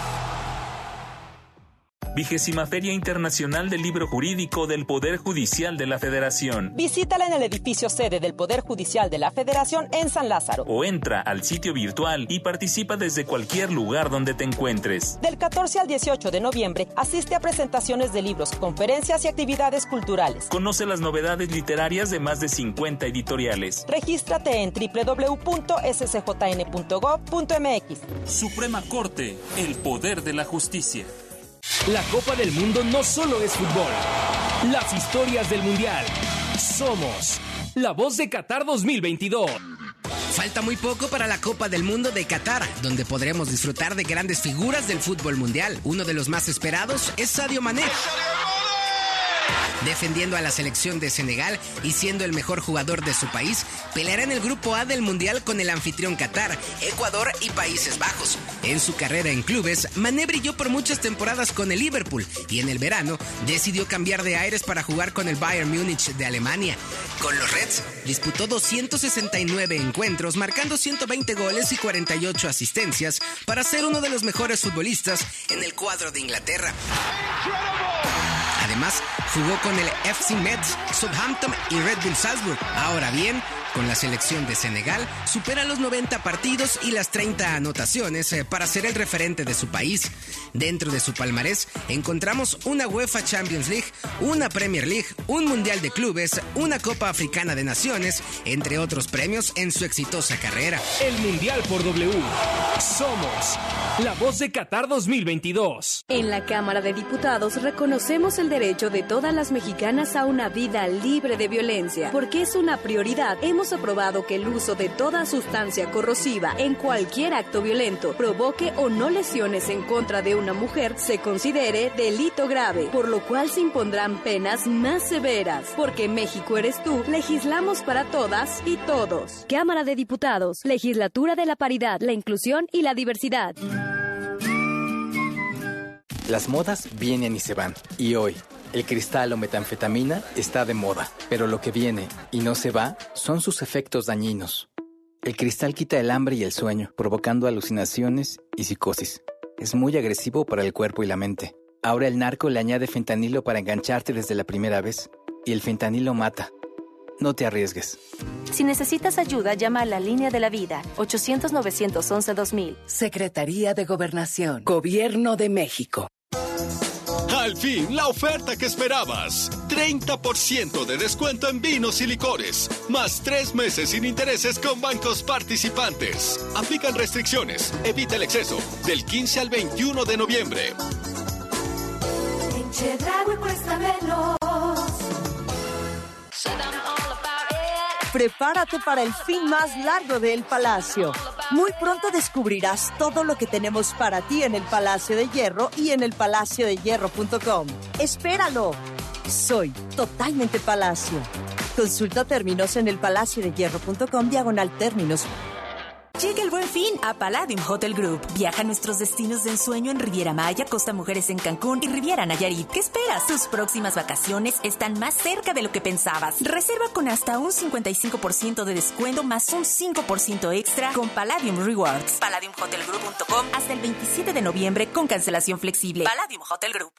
Vigésima Feria Internacional del Libro Jurídico del Poder Judicial de la Federación. Visítala en el edificio sede del Poder Judicial de la Federación en San Lázaro. O entra al sitio virtual y participa desde cualquier lugar donde te encuentres. Del catorce al dieciocho de noviembre, asiste a presentaciones de libros, conferencias y actividades culturales. Conoce las novedades literarias de más de cincuenta editoriales. Regístrate en doble u doble u doble u punto s c j n punto gov punto m x. Suprema Corte, el poder de la justicia. La Copa del Mundo no solo es fútbol. Las historias del Mundial. Somos la voz de Qatar dos mil veintidós. Falta muy poco para la Copa del Mundo de Qatar, donde podremos disfrutar de grandes figuras del fútbol mundial. Uno de los más esperados es Sadio Mané, defendiendo a la selección de Senegal y siendo el mejor jugador de su país, peleará en el grupo A del Mundial con el anfitrión Qatar, Ecuador y Países Bajos. En su carrera en clubes, Mané brilló por muchas temporadas con el Liverpool y en el verano decidió cambiar de aires para jugar con el Bayern Múnich de Alemania. Con los Reds disputó doscientos sesenta y nueve encuentros, marcando ciento veinte goles y cuarenta y ocho asistencias para ser uno de los mejores futbolistas en el cuadro de Inglaterra. Además, jugó con el F C Metz, Southampton y Red Bull Salzburg. Ahora bien, con la selección de Senegal, supera los noventa partidos y las treinta anotaciones eh, para ser el referente de su país. Dentro de su palmarés encontramos una UEFA Champions League, una Premier League, un Mundial de Clubes, una Copa Africana de Naciones, entre otros premios en su exitosa carrera. El Mundial por W. Somos la voz de Qatar dos mil veintidós. En la Cámara de Diputados reconocemos el derecho de todas las mexicanas a una vida libre de violencia. Porque es una prioridad, hemos aprobado que el uso de toda sustancia corrosiva en cualquier acto violento provoque o no lesiones en contra de una mujer se considere delito grave, por lo cual se impondrán penas más severas. Porque México eres tú, legislamos para todas y todos. Cámara de Diputados, Legislatura de la Paridad, la Inclusión y la Diversidad. Las modas vienen y se van, y hoy el cristal o metanfetamina está de moda, pero lo que viene y no se va son sus efectos dañinos. El cristal quita el hambre y el sueño, provocando alucinaciones y psicosis. Es muy agresivo para el cuerpo y la mente. Ahora el narco le añade fentanilo para engancharte desde la primera vez. y el fentanilo mata. No te arriesgues. Si necesitas ayuda, llama a la Línea de la Vida, ochocientos, novecientos once, dos mil. Secretaría de Gobernación, Gobierno de México. Al fin, la oferta que esperabas. treinta por ciento de descuento en vinos y licores. Más tres meses sin intereses con bancos participantes. Aplican restricciones. Evita el exceso. Del quince al veintiuno de noviembre. En Chedraui cuesta menos. Prepárate para el fin más largo de El Palacio. Muy pronto descubrirás todo lo que tenemos para ti en el Palacio de Hierro y en el palacio de hierro punto com. ¡Espéralo! Soy totalmente Palacio. Consulta términos en el palacio de hierro punto com diagonal términos. Llega el Buen Fin a Palladium Hotel Group. Viaja a nuestros destinos de ensueño en Riviera Maya, Costa Mujeres en Cancún y Riviera Nayarit. ¿Qué esperas? Tus próximas vacaciones están más cerca de lo que pensabas. Reserva con hasta un cincuenta y cinco por ciento de descuento más un cinco por ciento extra con Palladium Rewards. Palladium Hotel Group punto com hasta el veintisiete de noviembre con cancelación flexible. Palladium Hotel Group.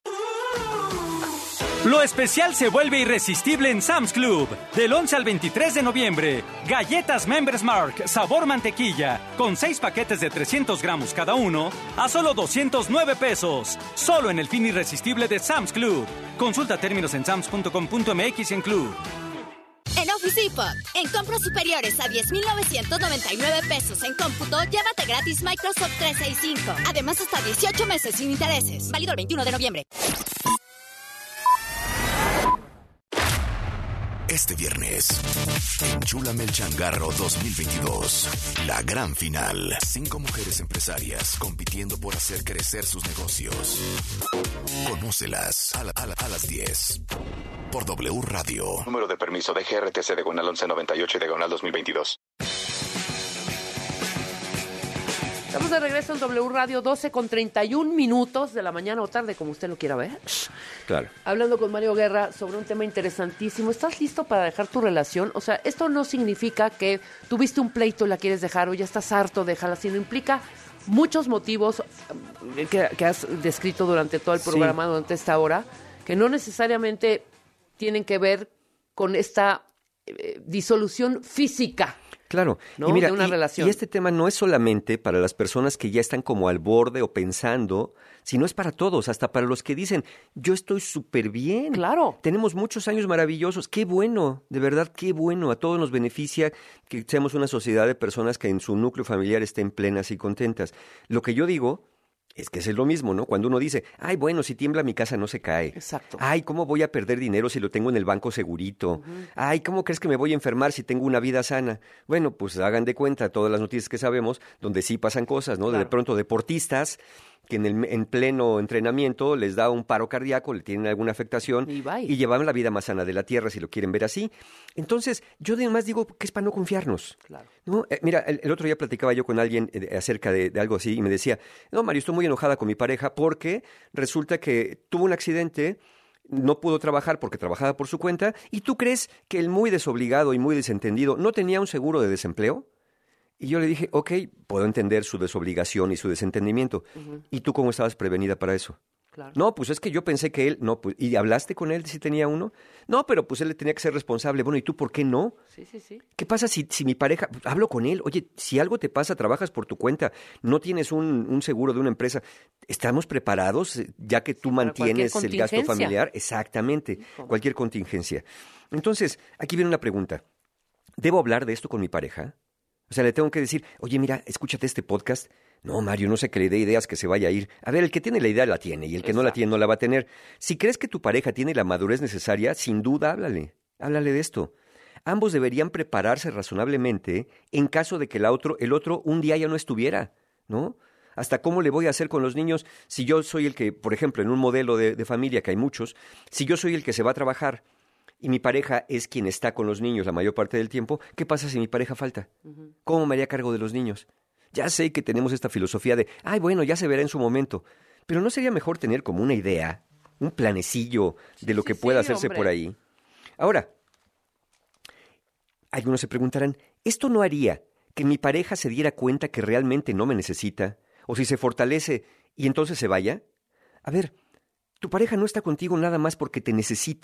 Lo especial se vuelve irresistible en Sam's Club. Del once al veintitrés de noviembre. Galletas Members Mark, sabor mantequilla, con seis paquetes de trescientos gramos cada uno, a solo doscientos nueve pesos. Solo en el fin irresistible de Sam's Club. Consulta términos en sams punto com punto m x y en Club. En Office Depot, en compras superiores a diez mil novecientos noventa y nueve pesos en cómputo, llévate gratis Microsoft trescientos sesenta y cinco. Además, hasta dieciocho meses sin intereses. Válido el veintiuno de noviembre. Este viernes, Enchúlame el Changarro dos mil veintidós. La gran final. Cinco mujeres empresarias compitiendo por hacer crecer sus negocios. Conócelas a, la, a, la, a las diez. Por W Radio. Número de permiso de G R T C diagonal once noventa y ocho y diagonal dos mil veintidós. Estamos de regreso en W Radio, doce con treinta y un minutos de la mañana o tarde, como usted lo quiera ver. Claro. Hablando con Mario Guerra sobre un tema interesantísimo. ¿Estás listo para dejar tu relación? O sea, esto no significa que tuviste un pleito y la quieres dejar o ya estás harto de dejarla, sino implica muchos motivos que, que has descrito durante todo el programa, sí, durante esta hora, que no necesariamente tienen que ver con esta eh, disolución física. Claro, ¿no? y mira, de una y, relación. y este tema no es solamente para las personas que ya están como al borde o pensando, sino es para todos, hasta para los que dicen, yo estoy súper bien. Claro. Tenemos muchos años maravillosos, qué bueno, de verdad, qué bueno, a todos nos beneficia que seamos una sociedad de personas que en su núcleo familiar estén plenas y contentas. Lo que yo digo es que es lo mismo, ¿no? Cuando uno dice, ay, bueno, si tiembla mi casa no se cae. Exacto. Ay, ¿cómo voy a perder dinero si lo tengo en el banco segurito? Uh-huh. Ay, ¿cómo crees que me voy a enfermar si tengo una vida sana? Bueno, pues hagan de cuenta todas las noticias que sabemos, donde sí pasan cosas, ¿no? Claro. De pronto deportistas que en, el, en pleno entrenamiento les da un paro cardíaco, le tienen alguna afectación y, y llevan la vida más sana de la tierra, si lo quieren ver así. Entonces, yo además digo que es para no confiarnos. Claro. ¿No? Eh, mira, el, el otro día platicaba yo con alguien eh, acerca de, de algo así y me decía, no, Mario, estoy muy enojada con mi pareja porque resulta que tuvo un accidente, no pudo trabajar porque trabajaba por su cuenta, y tú crees que el muy desobligado y muy desentendido no tenía un seguro de desempleo. Y yo le dije, ok, puedo entender su desobligación y su desentendimiento. Uh-huh. ¿Y tú cómo estabas prevenida para eso? Claro. No, pues es que yo pensé que él, no, pues, ¿y hablaste con él si tenía uno? No, pero pues él le tenía que ser responsable. Bueno, ¿y tú por qué no? Sí, sí, sí. ¿Qué pasa si, si mi pareja, hablo con él, oye, si algo te pasa, trabajas por tu cuenta, no tienes un, un seguro de una empresa, ¿estamos preparados ya que tú sí, mantienes el gasto familiar? Exactamente, ¿cómo? Cualquier contingencia. Entonces, aquí viene una pregunta. ¿Debo hablar de esto con mi pareja? O sea, le tengo que decir, oye, mira, escúchate este podcast. No, Mario, no sé que le dé ideas que se vaya a ir. A ver, el que tiene la idea la tiene y el que Exacto. no la tiene no la va a tener. Si crees que tu pareja tiene la madurez necesaria, sin duda, háblale. Háblale de esto. Ambos deberían prepararse razonablemente en caso de que el otro, el otro un día ya no estuviera, ¿no? Hasta cómo le voy a hacer con los niños si yo soy el que, por ejemplo, en un modelo de, de familia, que hay muchos, si yo soy el que se va a trabajar y mi pareja es quien está con los niños la mayor parte del tiempo, ¿qué pasa si mi pareja falta? Uh-huh. ¿Cómo me haría cargo de los niños? Ya sé que tenemos esta filosofía de, ay, bueno, ya se verá en su momento, pero ¿no sería mejor tener como una idea, un planecillo de lo sí, que sí, pueda hacerse hombre. por ahí? Ahora, algunos se preguntarán, ¿esto no haría que mi pareja se diera cuenta que realmente no me necesita? ¿O si se fortalece y entonces se vaya? A ver, tu pareja no está contigo nada más porque te necesite,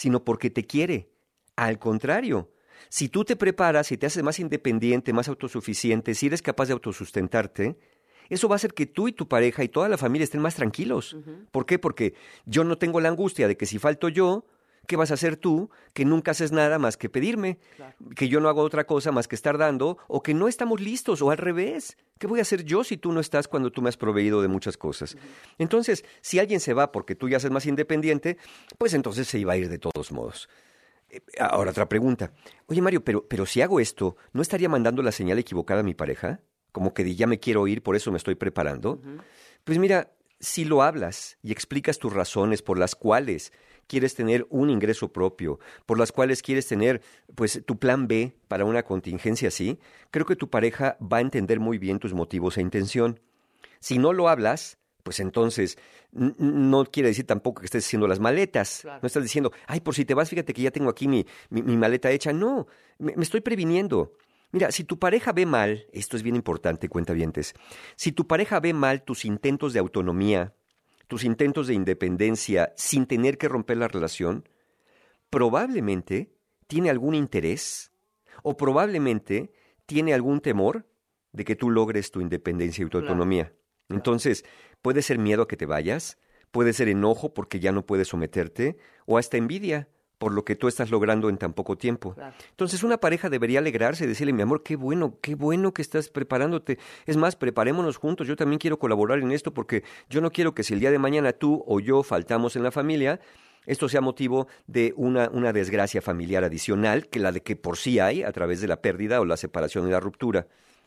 sino porque te quiere. Al contrario, si tú te preparas y te haces más independiente, más autosuficiente, si eres capaz de autosustentarte, eso va a hacer que tú y tu pareja y toda la familia estén más tranquilos. Uh-huh. ¿Por qué? Porque yo no tengo la angustia de que si falto yo, ¿qué vas a hacer tú? Que nunca haces nada más que pedirme, claro. Que yo no hago otra cosa más que estar dando, o que no estamos listos, o al revés. ¿Qué voy a hacer yo si tú no estás cuando tú me has proveído de muchas cosas? Uh-huh. Entonces, si alguien se va porque tú ya seas más independiente, pues entonces se iba a ir de todos modos. Ahora otra pregunta. Oye, Mario, pero, pero si hago esto, ¿no estaría mandando la señal equivocada a mi pareja? Como que ya me quiero ir, por eso me estoy preparando. Uh-huh. Pues mira, si lo hablas y explicas tus razones por las cuales quieres tener un ingreso propio, por las cuales quieres tener pues tu plan B para una contingencia así, creo que tu pareja va a entender muy bien tus motivos e intención. Si no lo hablas, pues entonces n- no quiere decir tampoco que estés haciendo las maletas. Claro. No estás diciendo, ay, por si te vas, fíjate que ya tengo aquí mi, mi, mi maleta hecha. No, me, me estoy previniendo. Mira, si tu pareja ve mal, esto es bien importante, cuentavientes, si tu pareja ve mal tus intentos de autonomía, tus intentos de independencia sin tener que romper la relación, probablemente tiene algún interés o probablemente tiene algún temor de que tú logres tu independencia y tu autonomía. Claro. Entonces, puede ser miedo a que te vayas, puede ser enojo porque ya no puedes someterte, o hasta envidia por lo que tú estás logrando en tan poco tiempo. Claro. Entonces, una pareja debería alegrarse y decirle, mi amor, qué bueno, qué bueno que estás preparándote. Es más, preparémonos juntos, yo también quiero colaborar en esto porque yo no quiero que si el día de mañana tú o yo faltamos en la familia, esto sea motivo de una, una desgracia familiar adicional que la de que por sí hay a través de la pérdida o la separación y la ruptura.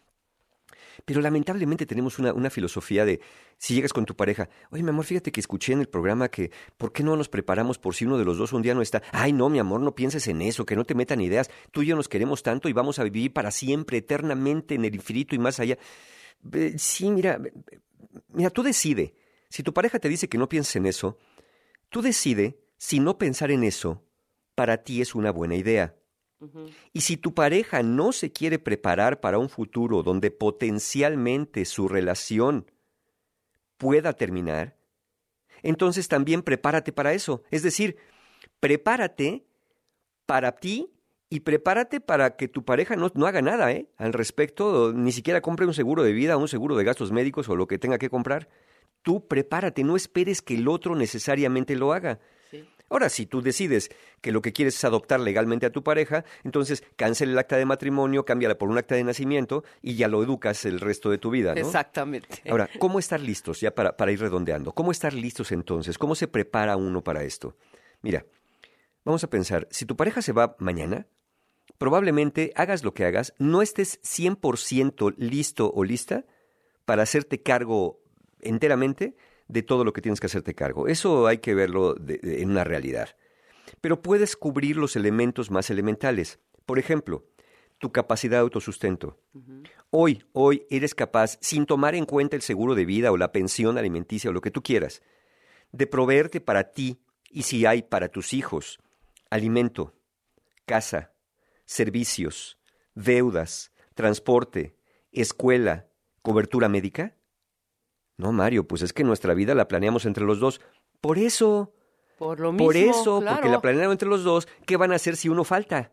Pero lamentablemente tenemos una, una filosofía de, si llegas con tu pareja, oye, mi amor, fíjate que escuché en el programa que, ¿por qué no nos preparamos por si uno de los dos un día no está? Ay, no, mi amor, no pienses en eso, que no te metan ideas. Tú y yo nos queremos tanto y vamos a vivir para siempre, eternamente, en el infinito y más allá. Eh, sí, mira, mira, tú decide. Si tu pareja te dice que no pienses en eso, tú decide si no pensar en eso para ti es una buena idea. Uh-huh. Y si tu pareja no se quiere preparar para un futuro donde potencialmente su relación pueda terminar, entonces también prepárate para eso. Es decir, prepárate para ti y prepárate para que tu pareja no, no haga nada ¿eh? al respecto, ni siquiera compre un seguro de vida, un seguro de gastos médicos o lo que tenga que comprar. Tú prepárate, no esperes que el otro necesariamente lo haga. Sí. Ahora, si tú decides que lo que quieres es adoptar legalmente a tu pareja, entonces cancela el acta de matrimonio, cámbiala por un acta de nacimiento y ya lo educas el resto de tu vida, ¿no? Exactamente. Ahora, ¿cómo estar listos? Ya para, para ir redondeando. ¿Cómo estar listos entonces? ¿Cómo se prepara uno para esto? Mira, vamos a pensar, si tu pareja se va mañana, probablemente hagas lo que hagas, no estés cien por ciento listo o lista para hacerte cargo enteramente de todo lo que tienes que hacerte cargo. Eso hay que verlo de, de, en una realidad. Pero puedes cubrir los elementos más elementales. Por ejemplo, tu capacidad de autosustento. Uh-huh. Hoy, hoy eres capaz, sin tomar en cuenta el seguro de vida o la pensión alimenticia o lo que tú quieras, de proveerte para ti y si hay para tus hijos, alimento, casa, servicios, deudas, transporte, escuela, cobertura médica. No, Mario, pues es que nuestra vida la planeamos entre los dos. Por eso. Por lo mismo, Por eso, claro. Porque la planearon entre los dos. ¿Qué van a hacer si uno falta?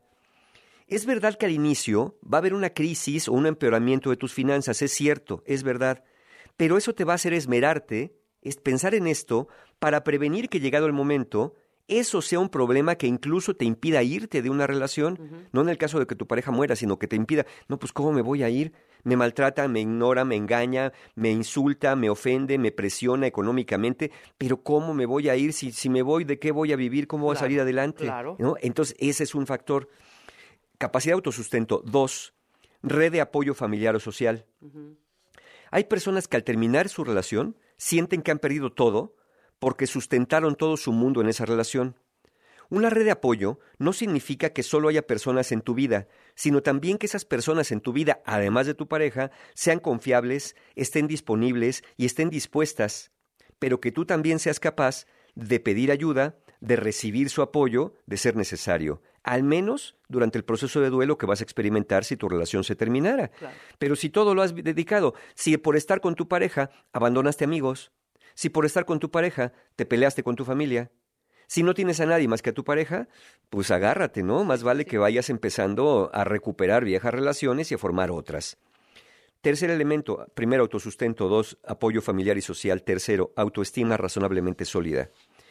Es verdad que al inicio va a haber una crisis o un empeoramiento de tus finanzas. Es cierto, es verdad. Pero eso te va a hacer esmerarte, es pensar en esto, para prevenir que llegado el momento, eso sea un problema que incluso te impida irte de una relación. Uh-huh. No en el caso de que tu pareja muera, sino que te impida. No, pues ¿cómo me voy a ir? Me maltrata, me ignora, me engaña, me insulta, me ofende, me presiona económicamente, pero ¿cómo me voy a ir? Si, si me voy, ¿de qué voy a vivir? ¿Cómo voy claro, a salir adelante? Claro. ¿No? Entonces, ese es un factor. Capacidad de autosustento. Dos, red de apoyo familiar o social. Uh-huh. Hay personas que al terminar su relación sienten que han perdido todo porque sustentaron todo su mundo en esa relación. Una red de apoyo no significa que solo haya personas en tu vida, sino también que esas personas en tu vida, además de tu pareja, sean confiables, estén disponibles y estén dispuestas, pero que tú también seas capaz de pedir ayuda, de recibir su apoyo, de ser necesario, al menos durante el proceso de duelo que vas a experimentar si tu relación se terminara. Claro. Pero si todo lo has dedicado, si por estar con tu pareja abandonaste amigos, si por estar con tu pareja te peleaste con tu familia, Si no tienes a nadie más que a tu pareja, pues agárrate, ¿no? Más vale que vayas empezando a recuperar viejas relaciones y a formar otras. Tercer elemento, primero, autosustento. Dos, apoyo familiar y social. Tercero, autoestima razonablemente sólida.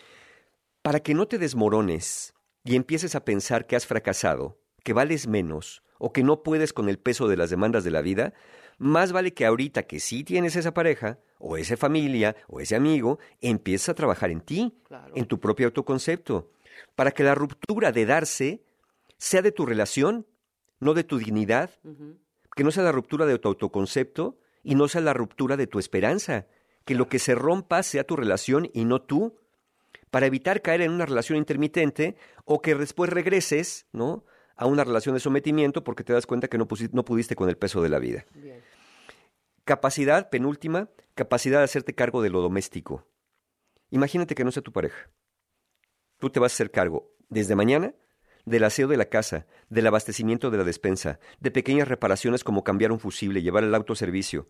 Para que no te desmorones y empieces a pensar que has fracasado, que vales menos o que no puedes con el peso de las demandas de la vida, más vale que ahorita que sí tienes esa pareja, o esa familia, o ese amigo, empieces a trabajar en ti, claro, en tu propio autoconcepto, para que la ruptura de darse sea de tu relación, no de tu dignidad, uh-huh. que no sea la ruptura de tu autoconcepto y no sea la ruptura de tu esperanza, que lo que se rompa sea tu relación y no tú, para evitar caer en una relación intermitente o que después regreses, ¿no?, a una relación de sometimiento porque te das cuenta que no, pusiste, no pudiste con el peso de la vida. Bien. Capacidad, penúltima, capacidad de hacerte cargo de lo doméstico. Imagínate que no sea tu pareja. Tú te vas a hacer cargo desde mañana del aseo de la casa, del abastecimiento de la despensa, de pequeñas reparaciones como cambiar un fusible, llevar el auto a servicio.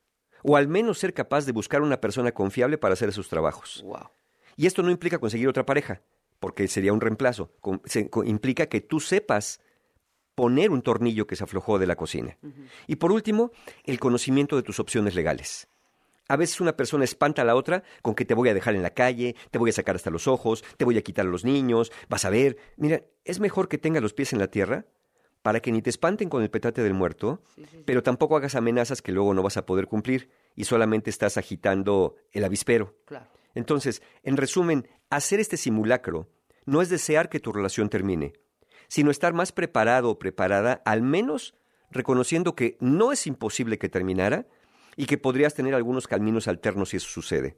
O al menos ser capaz de buscar una persona confiable para hacer esos trabajos. Wow. Y esto no implica conseguir otra pareja, porque sería un reemplazo. Se, implica que tú sepas poner un tornillo que se aflojó de la cocina. Uh-huh. Y por último, el conocimiento de tus opciones legales. A veces una persona espanta a la otra con que te voy a dejar en la calle, te voy a sacar hasta los ojos, te voy a quitar a los niños, vas a ver. Mira, es mejor que tengas los pies en la tierra para que ni te espanten con el petate del muerto, sí, sí, sí. pero tampoco hagas amenazas que luego no vas a poder cumplir y solamente estás agitando el avispero. Claro. Entonces, en resumen, hacer este simulacro no es desear que tu relación termine, sino estar más preparado o preparada, al menos reconociendo que no es imposible que terminara y que podrías tener algunos caminos alternos si eso sucede.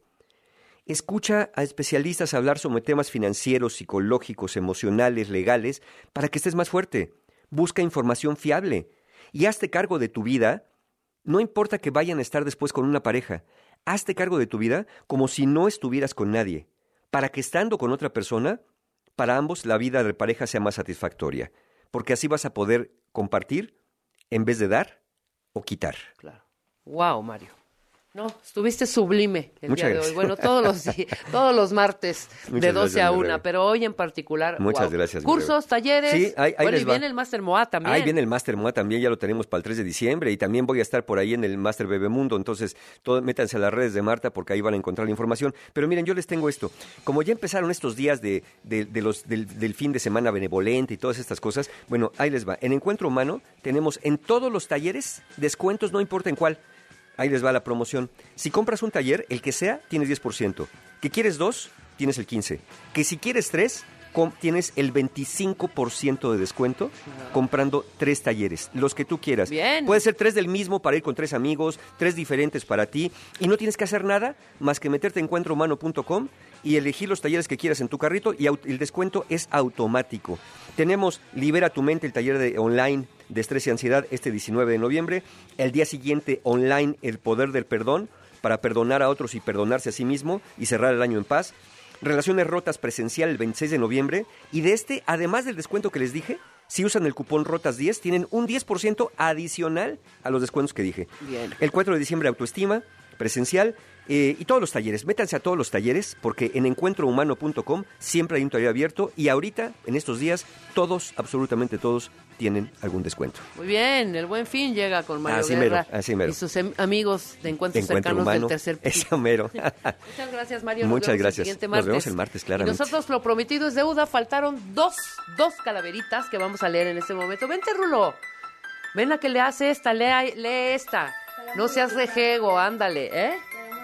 Escucha a especialistas hablar sobre temas financieros, psicológicos, emocionales, legales, para que estés más fuerte. Busca información fiable y hazte cargo de tu vida. No importa que vayan a estar después con una pareja, hazte cargo de tu vida como si no estuvieras con nadie, para que estando con otra persona, para ambos la vida de pareja sea más satisfactoria, porque así vas a poder compartir en vez de dar o quitar. Claro. Wow, Mario. No, estuviste sublime el Muchas día gracias. de hoy. Bueno, todos los todos los martes Muchas de doce gracias, a una, pero hoy en particular. Muchas wow. gracias. Cursos, talleres. Sí, ahí, ahí bueno, les y va. viene el Master M O A también. Ahí viene el Master M O A también, ya lo tenemos para el tres de diciembre y también voy a estar por ahí en el Master Bebemundo, entonces todo, métanse a las redes de Marta porque ahí van a encontrar la información. Pero miren, yo les tengo esto. Como ya empezaron estos días de, de, de los, del, del fin de semana benevolente y todas estas cosas, bueno, ahí les va. En Encuentro Humano tenemos en todos los talleres descuentos, no importa en cuál. Ahí les va la promoción. Si compras un taller, el que sea, tienes diez por ciento. Que quieres dos, tienes el quince por ciento. Que si quieres tres, com- tienes el veinticinco por ciento de descuento comprando tres talleres, los que tú quieras. Bien. Puede ser tres del mismo para ir con tres amigos, tres diferentes para ti. Y no tienes que hacer nada más que meterte en encuentro humano punto com y elegir los talleres que quieras en tu carrito y au- el descuento es automático. Tenemos Libera tu mente, el taller de online de estrés y ansiedad este diecinueve de noviembre. El día siguiente online el poder del perdón para perdonar a otros y perdonarse a sí mismo y cerrar el año en paz. Relaciones rotas presencial el veintiséis de noviembre y de este, además del descuento que les dije, si usan el cupón rotas diez tienen un diez por ciento adicional a los descuentos que dije. Bien. El cuatro de diciembre autoestima presencial eh, y todos los talleres, métanse a todos los talleres porque en encuentro humano punto com siempre hay un taller abierto y ahorita, en estos días, todos, absolutamente todos, tienen algún descuento. Muy bien, el Buen Fin llega con Mario Así Guerra mero, así mero. y sus em- amigos de encuentros De Encuentro cercanos Humano, del tercer piso. ese mero. Muchas gracias, Mario. Nos Muchas vemos gracias. El siguiente Nos martes. vemos el martes, claramente. Y nosotros lo prometido es deuda. Faltaron dos, dos calaveritas que vamos a leer en este momento. Vente, Rulo. Ven a que le hace esta, lee, lee esta. No seas rejego, ándale, ¿eh?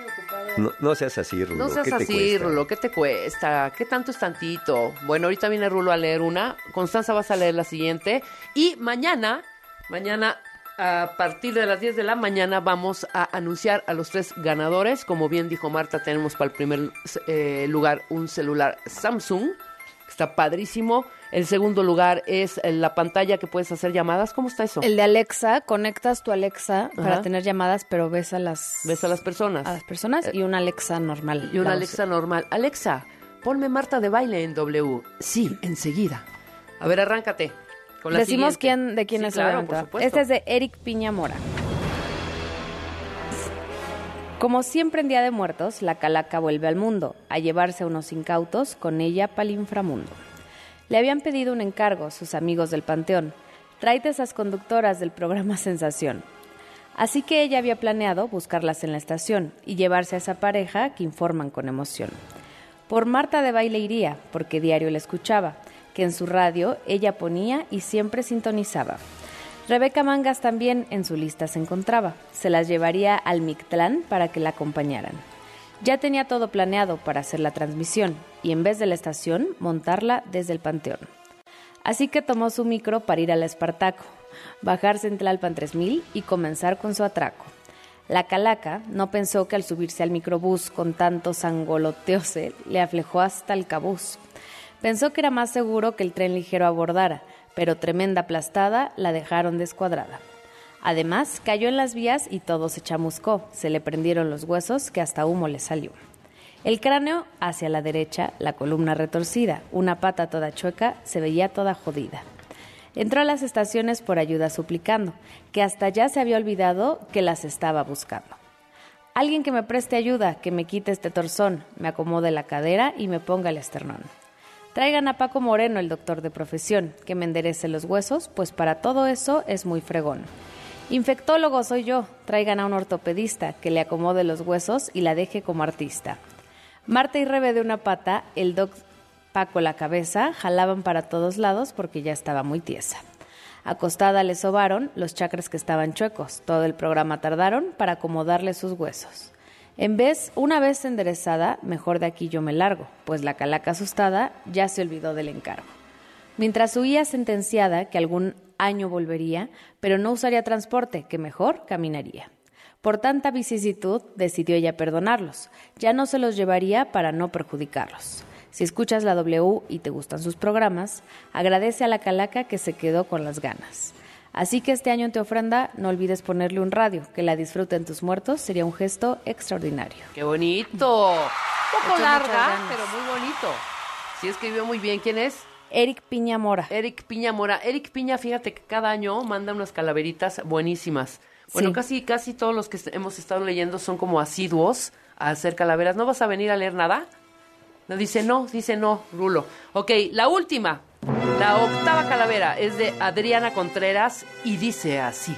No, no seas así, Rulo. No seas ¿Qué te así, cuesta? Rulo, ¿qué te cuesta? ¿Qué tanto es tantito? Bueno, ahorita viene Rulo a leer una. Constanza vas a leer la siguiente. Y mañana, mañana a partir de las diez de la mañana vamos a anunciar a los tres ganadores. Como bien dijo Marta, tenemos para el primer eh, lugar un celular Samsung. Está padrísimo. El segundo lugar es la pantalla que puedes hacer llamadas. ¿Cómo está eso? El de Alexa, conectas tu Alexa Ajá. para tener llamadas, pero ves a las... Ves a las personas. A las personas y una Alexa normal. Y una La Alexa normal. Alexa, ponme Marta de Baile en W. Sí, enseguida. A ver, arráncate. Con la Decimos siguiente. quién, de quién Sí, es claro, obviamente. por supuesto. Este es de Eric Piña Mora. Como siempre en Día de Muertos, la calaca vuelve al mundo, a llevarse a unos incautos con ella pa'l inframundo. Le habían pedido un encargo sus amigos del panteón, tráete esas conductoras del programa Sensación. Así que ella había planeado buscarlas en la estación y llevarse a esa pareja que informan con emoción. Por Marta de Baile iría, porque diario la escuchaba, que en su radio ella ponía y siempre sintonizaba. Rebeca Mangas también en su lista se encontraba. Se las llevaría al Mictlán para que la acompañaran. Ya tenía todo planeado para hacer la transmisión y en vez de la estación, montarla desde el panteón. Así que tomó su micro para ir al Espartaco, bajarse en Tlalpan tres mil y comenzar con su atraco. La calaca no pensó que al subirse al microbús con tanto sangoloteose le aflejó hasta el cabuz. Pensó que era más seguro que el tren ligero abordara, pero tremenda aplastada la dejaron descuadrada. Además, cayó en las vías y todo se chamuscó, se le prendieron los huesos que hasta humo le salió. El cráneo hacia la derecha, la columna retorcida, una pata toda chueca, se veía toda jodida. Entró a las estaciones por ayuda suplicando, que hasta ya se había olvidado que las estaba buscando. Alguien que me preste ayuda, que me quite este torzón, me acomode la cadera y me ponga el esternón. Traigan a Paco Moreno, el doctor de profesión, que me enderece los huesos, pues para todo eso es muy fregón. Infectólogo soy yo, traigan a un ortopedista, que le acomode los huesos y la deje como artista. Marta y Rebe de una pata, el doc Paco la cabeza, jalaban para todos lados porque ya estaba muy tiesa. Acostada le sobaron los chakras que estaban chuecos, todo el programa tardaron para acomodarle sus huesos. En vez, una vez enderezada, mejor de aquí yo me largo, pues la calaca asustada ya se olvidó del encargo. Mientras huía sentenciada que algún año volvería, pero no usaría transporte, que mejor caminaría. Por tanta vicisitud, decidió ella perdonarlos, ya no se los llevaría para no perjudicarlos. Si escuchas la W y te gustan sus programas, agradece a la calaca que se quedó con las ganas. Así que este año en tu ofrenda no olvides ponerle un radio, que la disfruten tus muertos, sería un gesto extraordinario. ¡Qué bonito! Un poco larga, pero muy bonito. Sí, escribió muy bien. ¿Quién es? Eric Piña Mora. Eric Piña Mora. Eric Piña, fíjate que cada año manda unas calaveritas buenísimas. Bueno, sí. casi, casi todos los que hemos estado leyendo son como asiduos a hacer calaveras. ¿No vas a venir a leer nada? No, dice no, dice no, Rulo. Ok, la última. La octava calavera es de Adriana Contreras y dice así.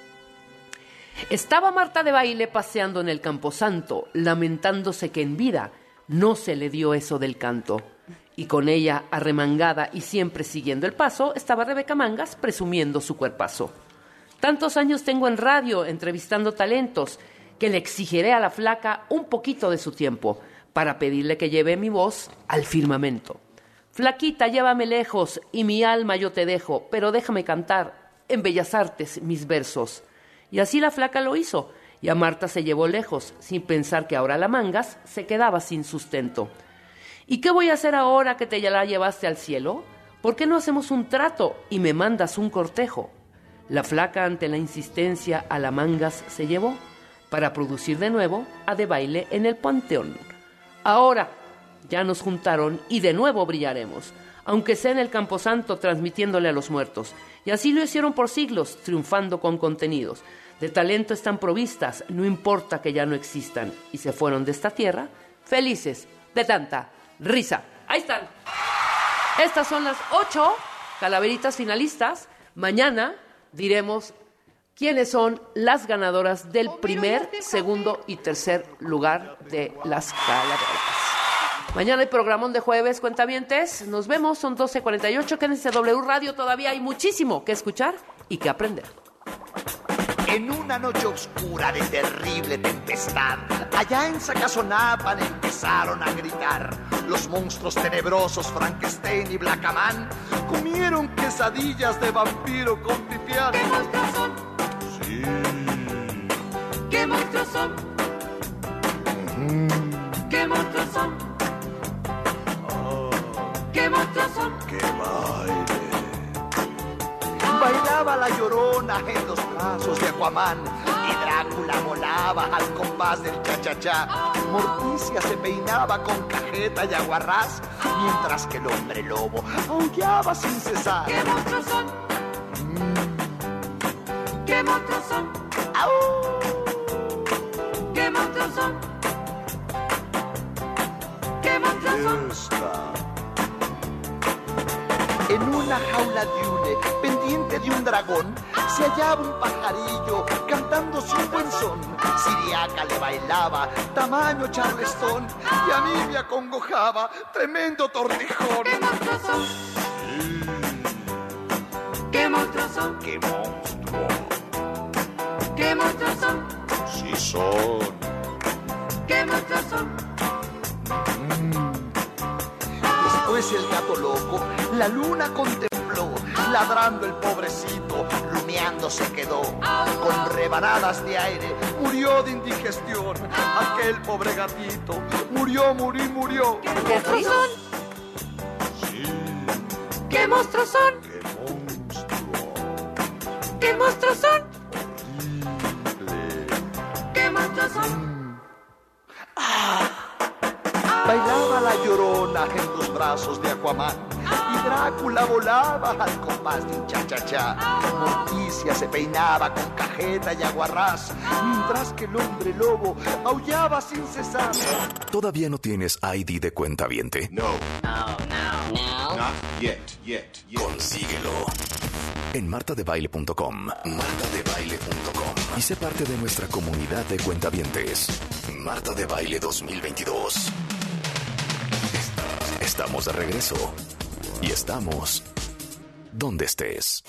Estaba Marta de Baile paseando en el camposanto, lamentándose que en vida no se le dio eso del canto. Y con ella, arremangada y siempre siguiendo el paso, estaba Rebeca Mangas presumiendo su cuerpazo. Tantos años tengo en radio entrevistando talentos que le exigiré a la flaca un poquito de su tiempo para pedirle que lleve mi voz al firmamento. Flaquita, llévame lejos y mi alma yo te dejo, pero déjame cantar en Bellas Artes mis versos. Y así la flaca lo hizo, y a Marta se llevó lejos, sin pensar que ahora la Mangas se quedaba sin sustento. ¿Y qué voy a hacer ahora que te ya la llevaste al cielo? ¿Por qué no hacemos un trato y me mandas un cortejo? La flaca, ante la insistencia, a la Mangas se llevó para producir de nuevo a De Baile en el Panteón. Ahora ya nos juntaron y de nuevo brillaremos, aunque sea en el camposanto transmitiéndole a los muertos. Y así lo hicieron por siglos, triunfando con contenidos. De talento están provistas, no importa que ya no existan. Y se fueron de esta tierra felices de tanta risa. Ahí están. Estas son las ocho calaveritas finalistas. Mañana diremos quiénes son las ganadoras del primer, segundo y tercer lugar de las calaveras. Mañana el programón de jueves, cuentavientes. Nos vemos, son doce cuarenta y ocho. Quédense en W Radio, todavía hay muchísimo que escuchar y que aprender. En una noche oscura de terrible tempestad, allá en Sacazonapan empezaron a gritar. Los monstruos tenebrosos Frankenstein y Blackaman comieron quesadillas de vampiro con pipián. ¿Qué monstruos son? Sí. ¿Qué monstruos son? Mm. ¿Qué monstruos son? ¿Qué monstruos son? ¡Qué baile! Bailaba la Llorona en los brazos de Aquaman y Drácula volaba al compás del cha-cha-cha. Morticia se peinaba con cajeta y aguarrás, mientras que el hombre lobo aullaba sin cesar. ¿Qué monstruos son? Mm. ¿Qué monstruos son? ¡Au! qué monstruos son, qué monstruos son. En una jaula de hule, pendiente de un dragón, se hallaba un pajarillo cantándose un buen son. Siriaca le bailaba, tamaño charlestón, y a mí me acongojaba, tremendo tortijón. ¡Qué monstruos son! ¡Qué monstruos son! ¡Qué monstruo! ¡Qué monstruos son! ¡Sí son! ¡Qué monstruos son! Mm. Después el gato loco, la luna contempló, ladrando el pobrecito, rumiando se quedó. Con rebanadas de aire, murió de indigestión. Aquel pobre gatito, murió, murió, murió. ¿Qué monstruos son? Sí. ¿Qué monstruos son? ¡Qué monstruo! ¿Qué monstruos son? Horrible. ¿Qué monstruos son? ¡Ah! Bailaba la llorona en los brazos de Aquaman y Drácula volaba al compás de un cha-cha-cha. Morticia se peinaba con cajeta y aguarrás, mientras que el hombre lobo aullaba sin cesar. ¿Todavía no tienes I D de cuentaviente? No. No, no. No. Not yet, yet, yet. Consíguelo en marta de baile punto com. marta de baile punto com. Y sé parte de nuestra comunidad de cuentavientes. Marta de Baile dos mil veintidós. Estamos de regreso. Y estamos donde estés.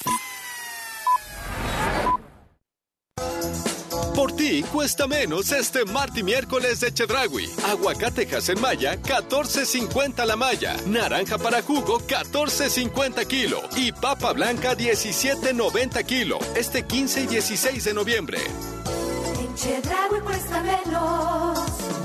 Por ti cuesta menos este martes y miércoles de Chedraui. Aguacatejas en malla, catorce cincuenta la malla. Naranja para jugo, catorce cincuenta kilo. Y papa blanca, diecisiete noventa kilo. Este quince y dieciséis de noviembre. En Chedraui cuesta menos.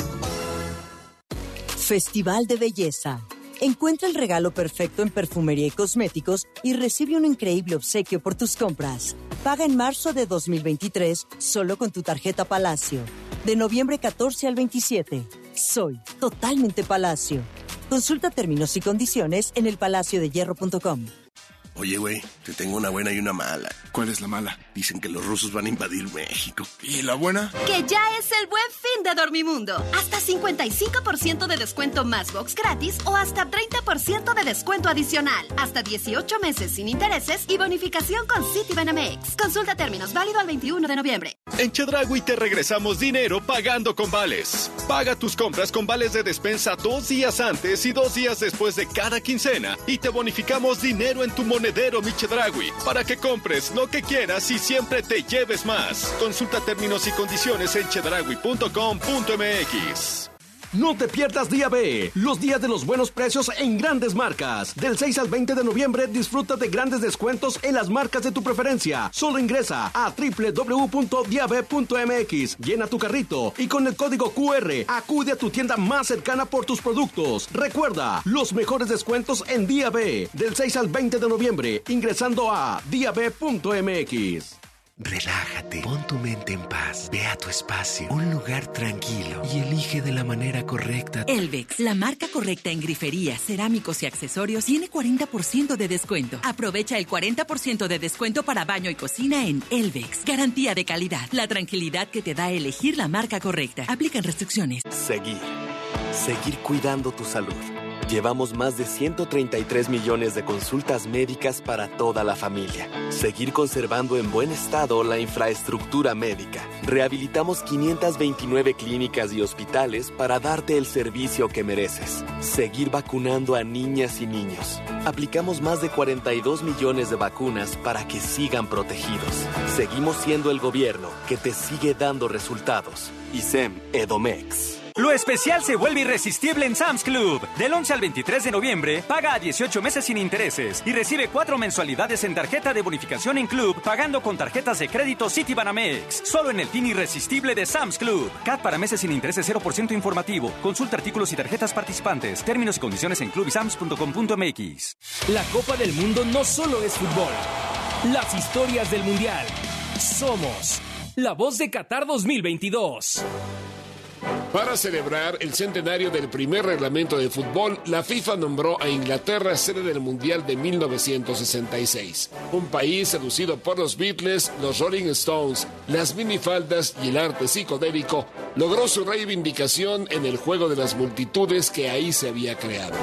Festival de Belleza. Encuentra el regalo perfecto en perfumería y cosméticos y recibe un increíble obsequio por tus compras. Paga en marzo de dos mil veintitrés solo con tu tarjeta Palacio. De noviembre catorce al veintisiete. Soy totalmente Palacio. Consulta términos y condiciones en el palacio de hierro punto com. Oye, güey, te tengo una buena y una mala. ¿Cuál es la mala? Dicen que los rusos van a invadir México. ¿Y la buena? Que ya es el buen fin de Dormimundo. Hasta cincuenta y cinco por ciento de descuento más box gratis o hasta treinta por ciento de descuento adicional. Hasta dieciocho meses sin intereses y bonificación con Citibanamex. Consulta términos, válido al veintiuno de noviembre. En Chedraui te regresamos dinero pagando con vales. Paga tus compras con vales de despensa dos días antes y dos días después de cada quincena y te bonificamos dinero en tu monedero Mi Chedraui para que compres lo que quieras y siempre te lleves más. Consulta términos y condiciones en chedraui punto com punto m x. No te pierdas Día B, los días de los buenos precios en grandes marcas. Del seis al veinte de noviembre disfruta de grandes descuentos en las marcas de tu preferencia. Solo ingresa a doble u doble u doble u punto diabe punto m x, llena tu carrito y con el código cu erre acude a tu tienda más cercana por tus productos. Recuerda, los mejores descuentos en Día B, del seis al veinte de noviembre, ingresando a diabe punto m x. Relájate, pon tu mente en paz, ve a tu espacio, un lugar tranquilo y elige de la manera correcta. Elvex, la marca correcta en grifería, cerámicos y accesorios, tiene cuarenta por ciento de descuento. Aprovecha el cuarenta por ciento de descuento para baño y cocina en Elvex. Garantía de calidad, la tranquilidad que te da elegir la marca correcta. Aplican restricciones. Seguir, seguir cuidando tu salud. Llevamos más de ciento treinta y tres millones de consultas médicas para toda la familia. Seguir conservando en buen estado la infraestructura médica. Rehabilitamos quinientas veintinueve clínicas y hospitales para darte el servicio que mereces. Seguir vacunando a niñas y niños. Aplicamos más de cuarenta y dos millones de vacunas para que sigan protegidos. Seguimos siendo el gobierno que te sigue dando resultados. I S E M Edomex. Lo especial se vuelve irresistible en Sam's Club. Del once al veintitrés de noviembre, paga a dieciocho meses sin intereses y recibe cuatro mensualidades en tarjeta de bonificación en Club, pagando con tarjetas de crédito Citibanamex. Solo en el fin irresistible de Sam's Club. C A T para meses sin intereses cero por ciento informativo. Consulta artículos y tarjetas participantes. Términos y condiciones en club y sams punto com punto m x. La Copa del Mundo no solo es fútbol. Las historias del Mundial. Somos la voz de Qatar dos mil veintidós. Para celebrar el centenario del primer reglamento de fútbol, la FIFA nombró a Inglaterra sede del Mundial de mil novecientos sesenta y seis. Un país seducido por los Beatles, los Rolling Stones, las minifaldas y el arte psicodélico, logró su reivindicación en el juego de las multitudes que ahí se había creado.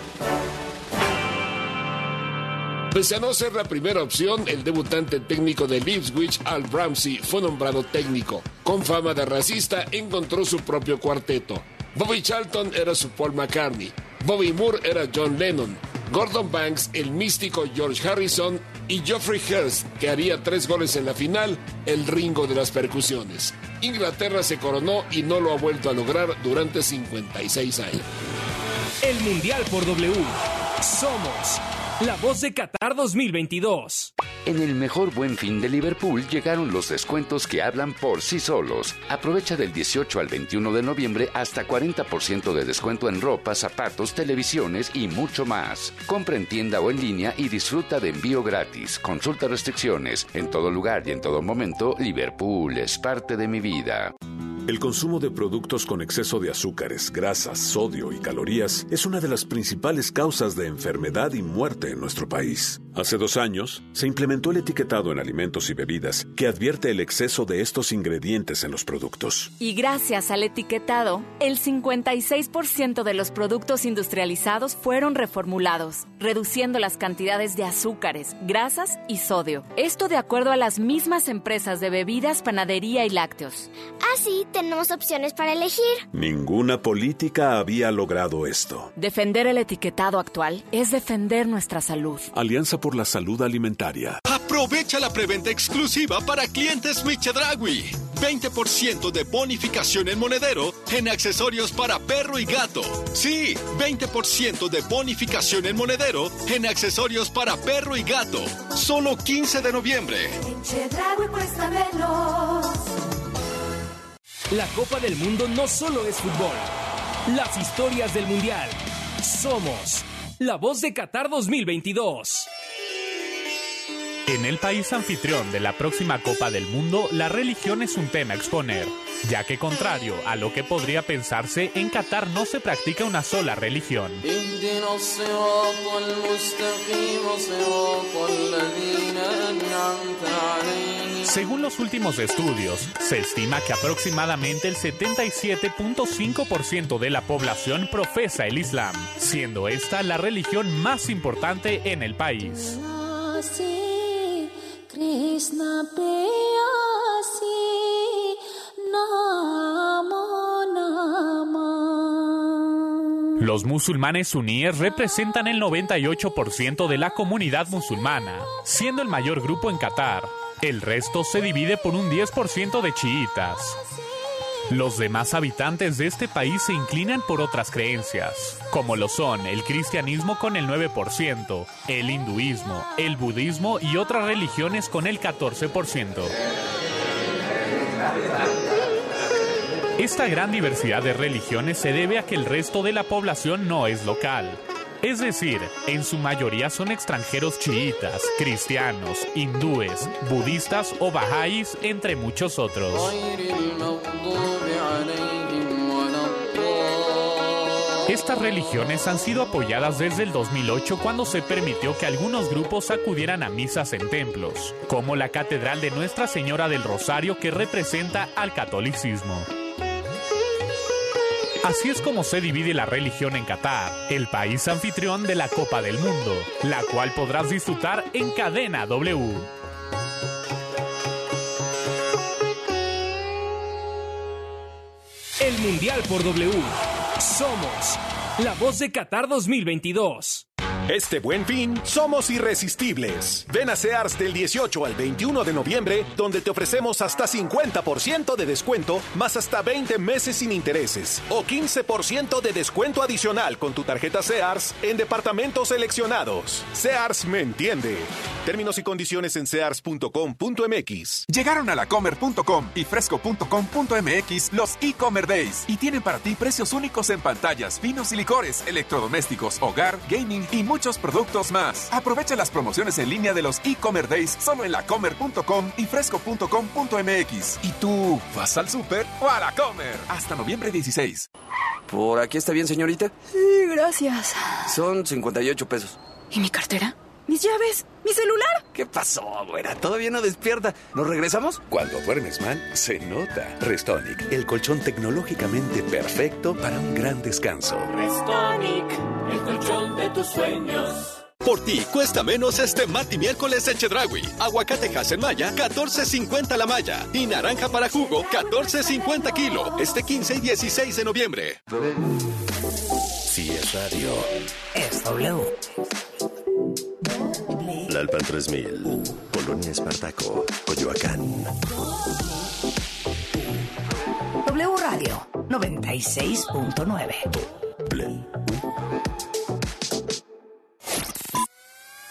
Pese a no ser la primera opción, el debutante técnico de Ipswich, Al Ramsey, fue nombrado técnico. Con fama de racista, encontró su propio cuarteto. Bobby Charlton era su Paul McCartney, Bobby Moore era John Lennon, Gordon Banks, el místico George Harrison, y Geoffrey Hirst, que haría tres goles en la final, el Ringo de las percusiones. Inglaterra se coronó y no lo ha vuelto a lograr durante cincuenta y seis años. El Mundial por W. Somos la voz de Qatar dos mil veintidós. En el mejor Buen Fin de Liverpool llegaron los descuentos que hablan por sí solos. Aprovecha del dieciocho al veintiuno de noviembre hasta cuarenta por ciento de descuento en ropa, zapatos, televisiones y mucho más. Compra en tienda o en línea y disfruta de envío gratis. Consulta restricciones. En todo lugar y en todo momento, Liverpool es parte de mi vida. El consumo de productos con exceso de azúcares, grasas, sodio y calorías es una de las principales causas de enfermedad y muerte en nuestro país. Hace dos años, se implementó el etiquetado en alimentos y bebidas que advierte el exceso de estos ingredientes en los productos. Y gracias al etiquetado, el cincuenta y seis por ciento de los productos industrializados fueron reformulados, reduciendo las cantidades de azúcares, grasas y sodio. Esto de acuerdo a las mismas empresas de bebidas, panadería y lácteos. Así tenemos opciones para elegir. Ninguna política había logrado esto. Defender el etiquetado actual es defender nuestra salud. Alianza por la Salud Alimentaria. Aprovecha la preventa exclusiva para clientes Chedraui. veinte por ciento de bonificación en monedero en accesorios para perro y gato. Sí, veinte por ciento de bonificación en monedero en accesorios para perro y gato. Solo quince de noviembre. En Chedraui cuesta menos. La Copa del Mundo no solo es fútbol. Las historias del Mundial. Somos la voz de Qatar dos mil veintidós. En el país anfitrión de la próxima Copa del Mundo, la religión es un tema a exponer, ya que contrario a lo que podría pensarse, en Qatar no se practica una sola religión. Según los últimos estudios, se estima que aproximadamente el setenta y siete punto cinco por ciento de la población profesa el Islam, siendo esta la religión más importante en el país. Krishna Preyasi Namo Nama. Los musulmanes suníes representan el noventa y ocho por ciento de la comunidad musulmana, siendo el mayor grupo en Qatar. El resto se divide por un diez por ciento de chiitas. Los demás habitantes de este país se inclinan por otras creencias, como lo son el cristianismo con el nueve por ciento, el hinduismo, el budismo y otras religiones con el catorce por ciento. Esta gran diversidad de religiones se debe a que el resto de la población no es local. Es decir, en su mayoría son extranjeros chiitas, cristianos, hindúes, budistas o bahá'ís, entre muchos otros. Estas religiones han sido apoyadas desde el dos mil ocho, cuando se permitió que algunos grupos acudieran a misas en templos, como la Catedral de Nuestra Señora del Rosario, que representa al catolicismo. Así es como se divide la religión en Qatar, el país anfitrión de la Copa del Mundo, la cual podrás disfrutar en Cadena W. El Mundial por W. Somos la voz de Qatar dos mil veintidós. Este Buen Fin, somos irresistibles. Ven a Sears del dieciocho al veintiuno de noviembre, donde te ofrecemos hasta cincuenta por ciento de descuento, más hasta veinte meses sin intereses, o quince por ciento de descuento adicional con tu tarjeta Sears en departamentos seleccionados. Sears me entiende. Términos y condiciones en sears punto com punto m x. Llegaron a lacomer punto com y fresco punto com punto m x los e-Comer Days y tienen para ti precios únicos en pantallas, vinos y licores, electrodomésticos, hogar, gaming y muchos productos más. Aprovecha las promociones en línea de los e-Comer Days solo en lacomer punto com y fresco punto com punto m x. ¿Y tú vas al súper o a la Comer? Hasta noviembre dieciséis. ¿Por aquí está bien, señorita? Sí, gracias. Son cincuenta y ocho pesos. ¿Y mi cartera? ¿Mis llaves? ¿Mi celular? ¿Qué pasó, güera? ¿Todavía no despierta? ¿Nos regresamos? Cuando duermes mal, se nota. Restonic, el colchón tecnológicamente perfecto para un gran descanso. Restonic, el colchón de tus sueños. Por ti cuesta menos este martes y miércoles de Chedraui. Aguacate Maya, catorce cincuenta la malla. Y naranja para jugo, catorce cincuenta kilo. Este quince y dieciséis de noviembre. Si es radio, es W. Lalpan tres mil, Polonia Espartaco, Coyoacán. W Radio noventa y seis punto nueve.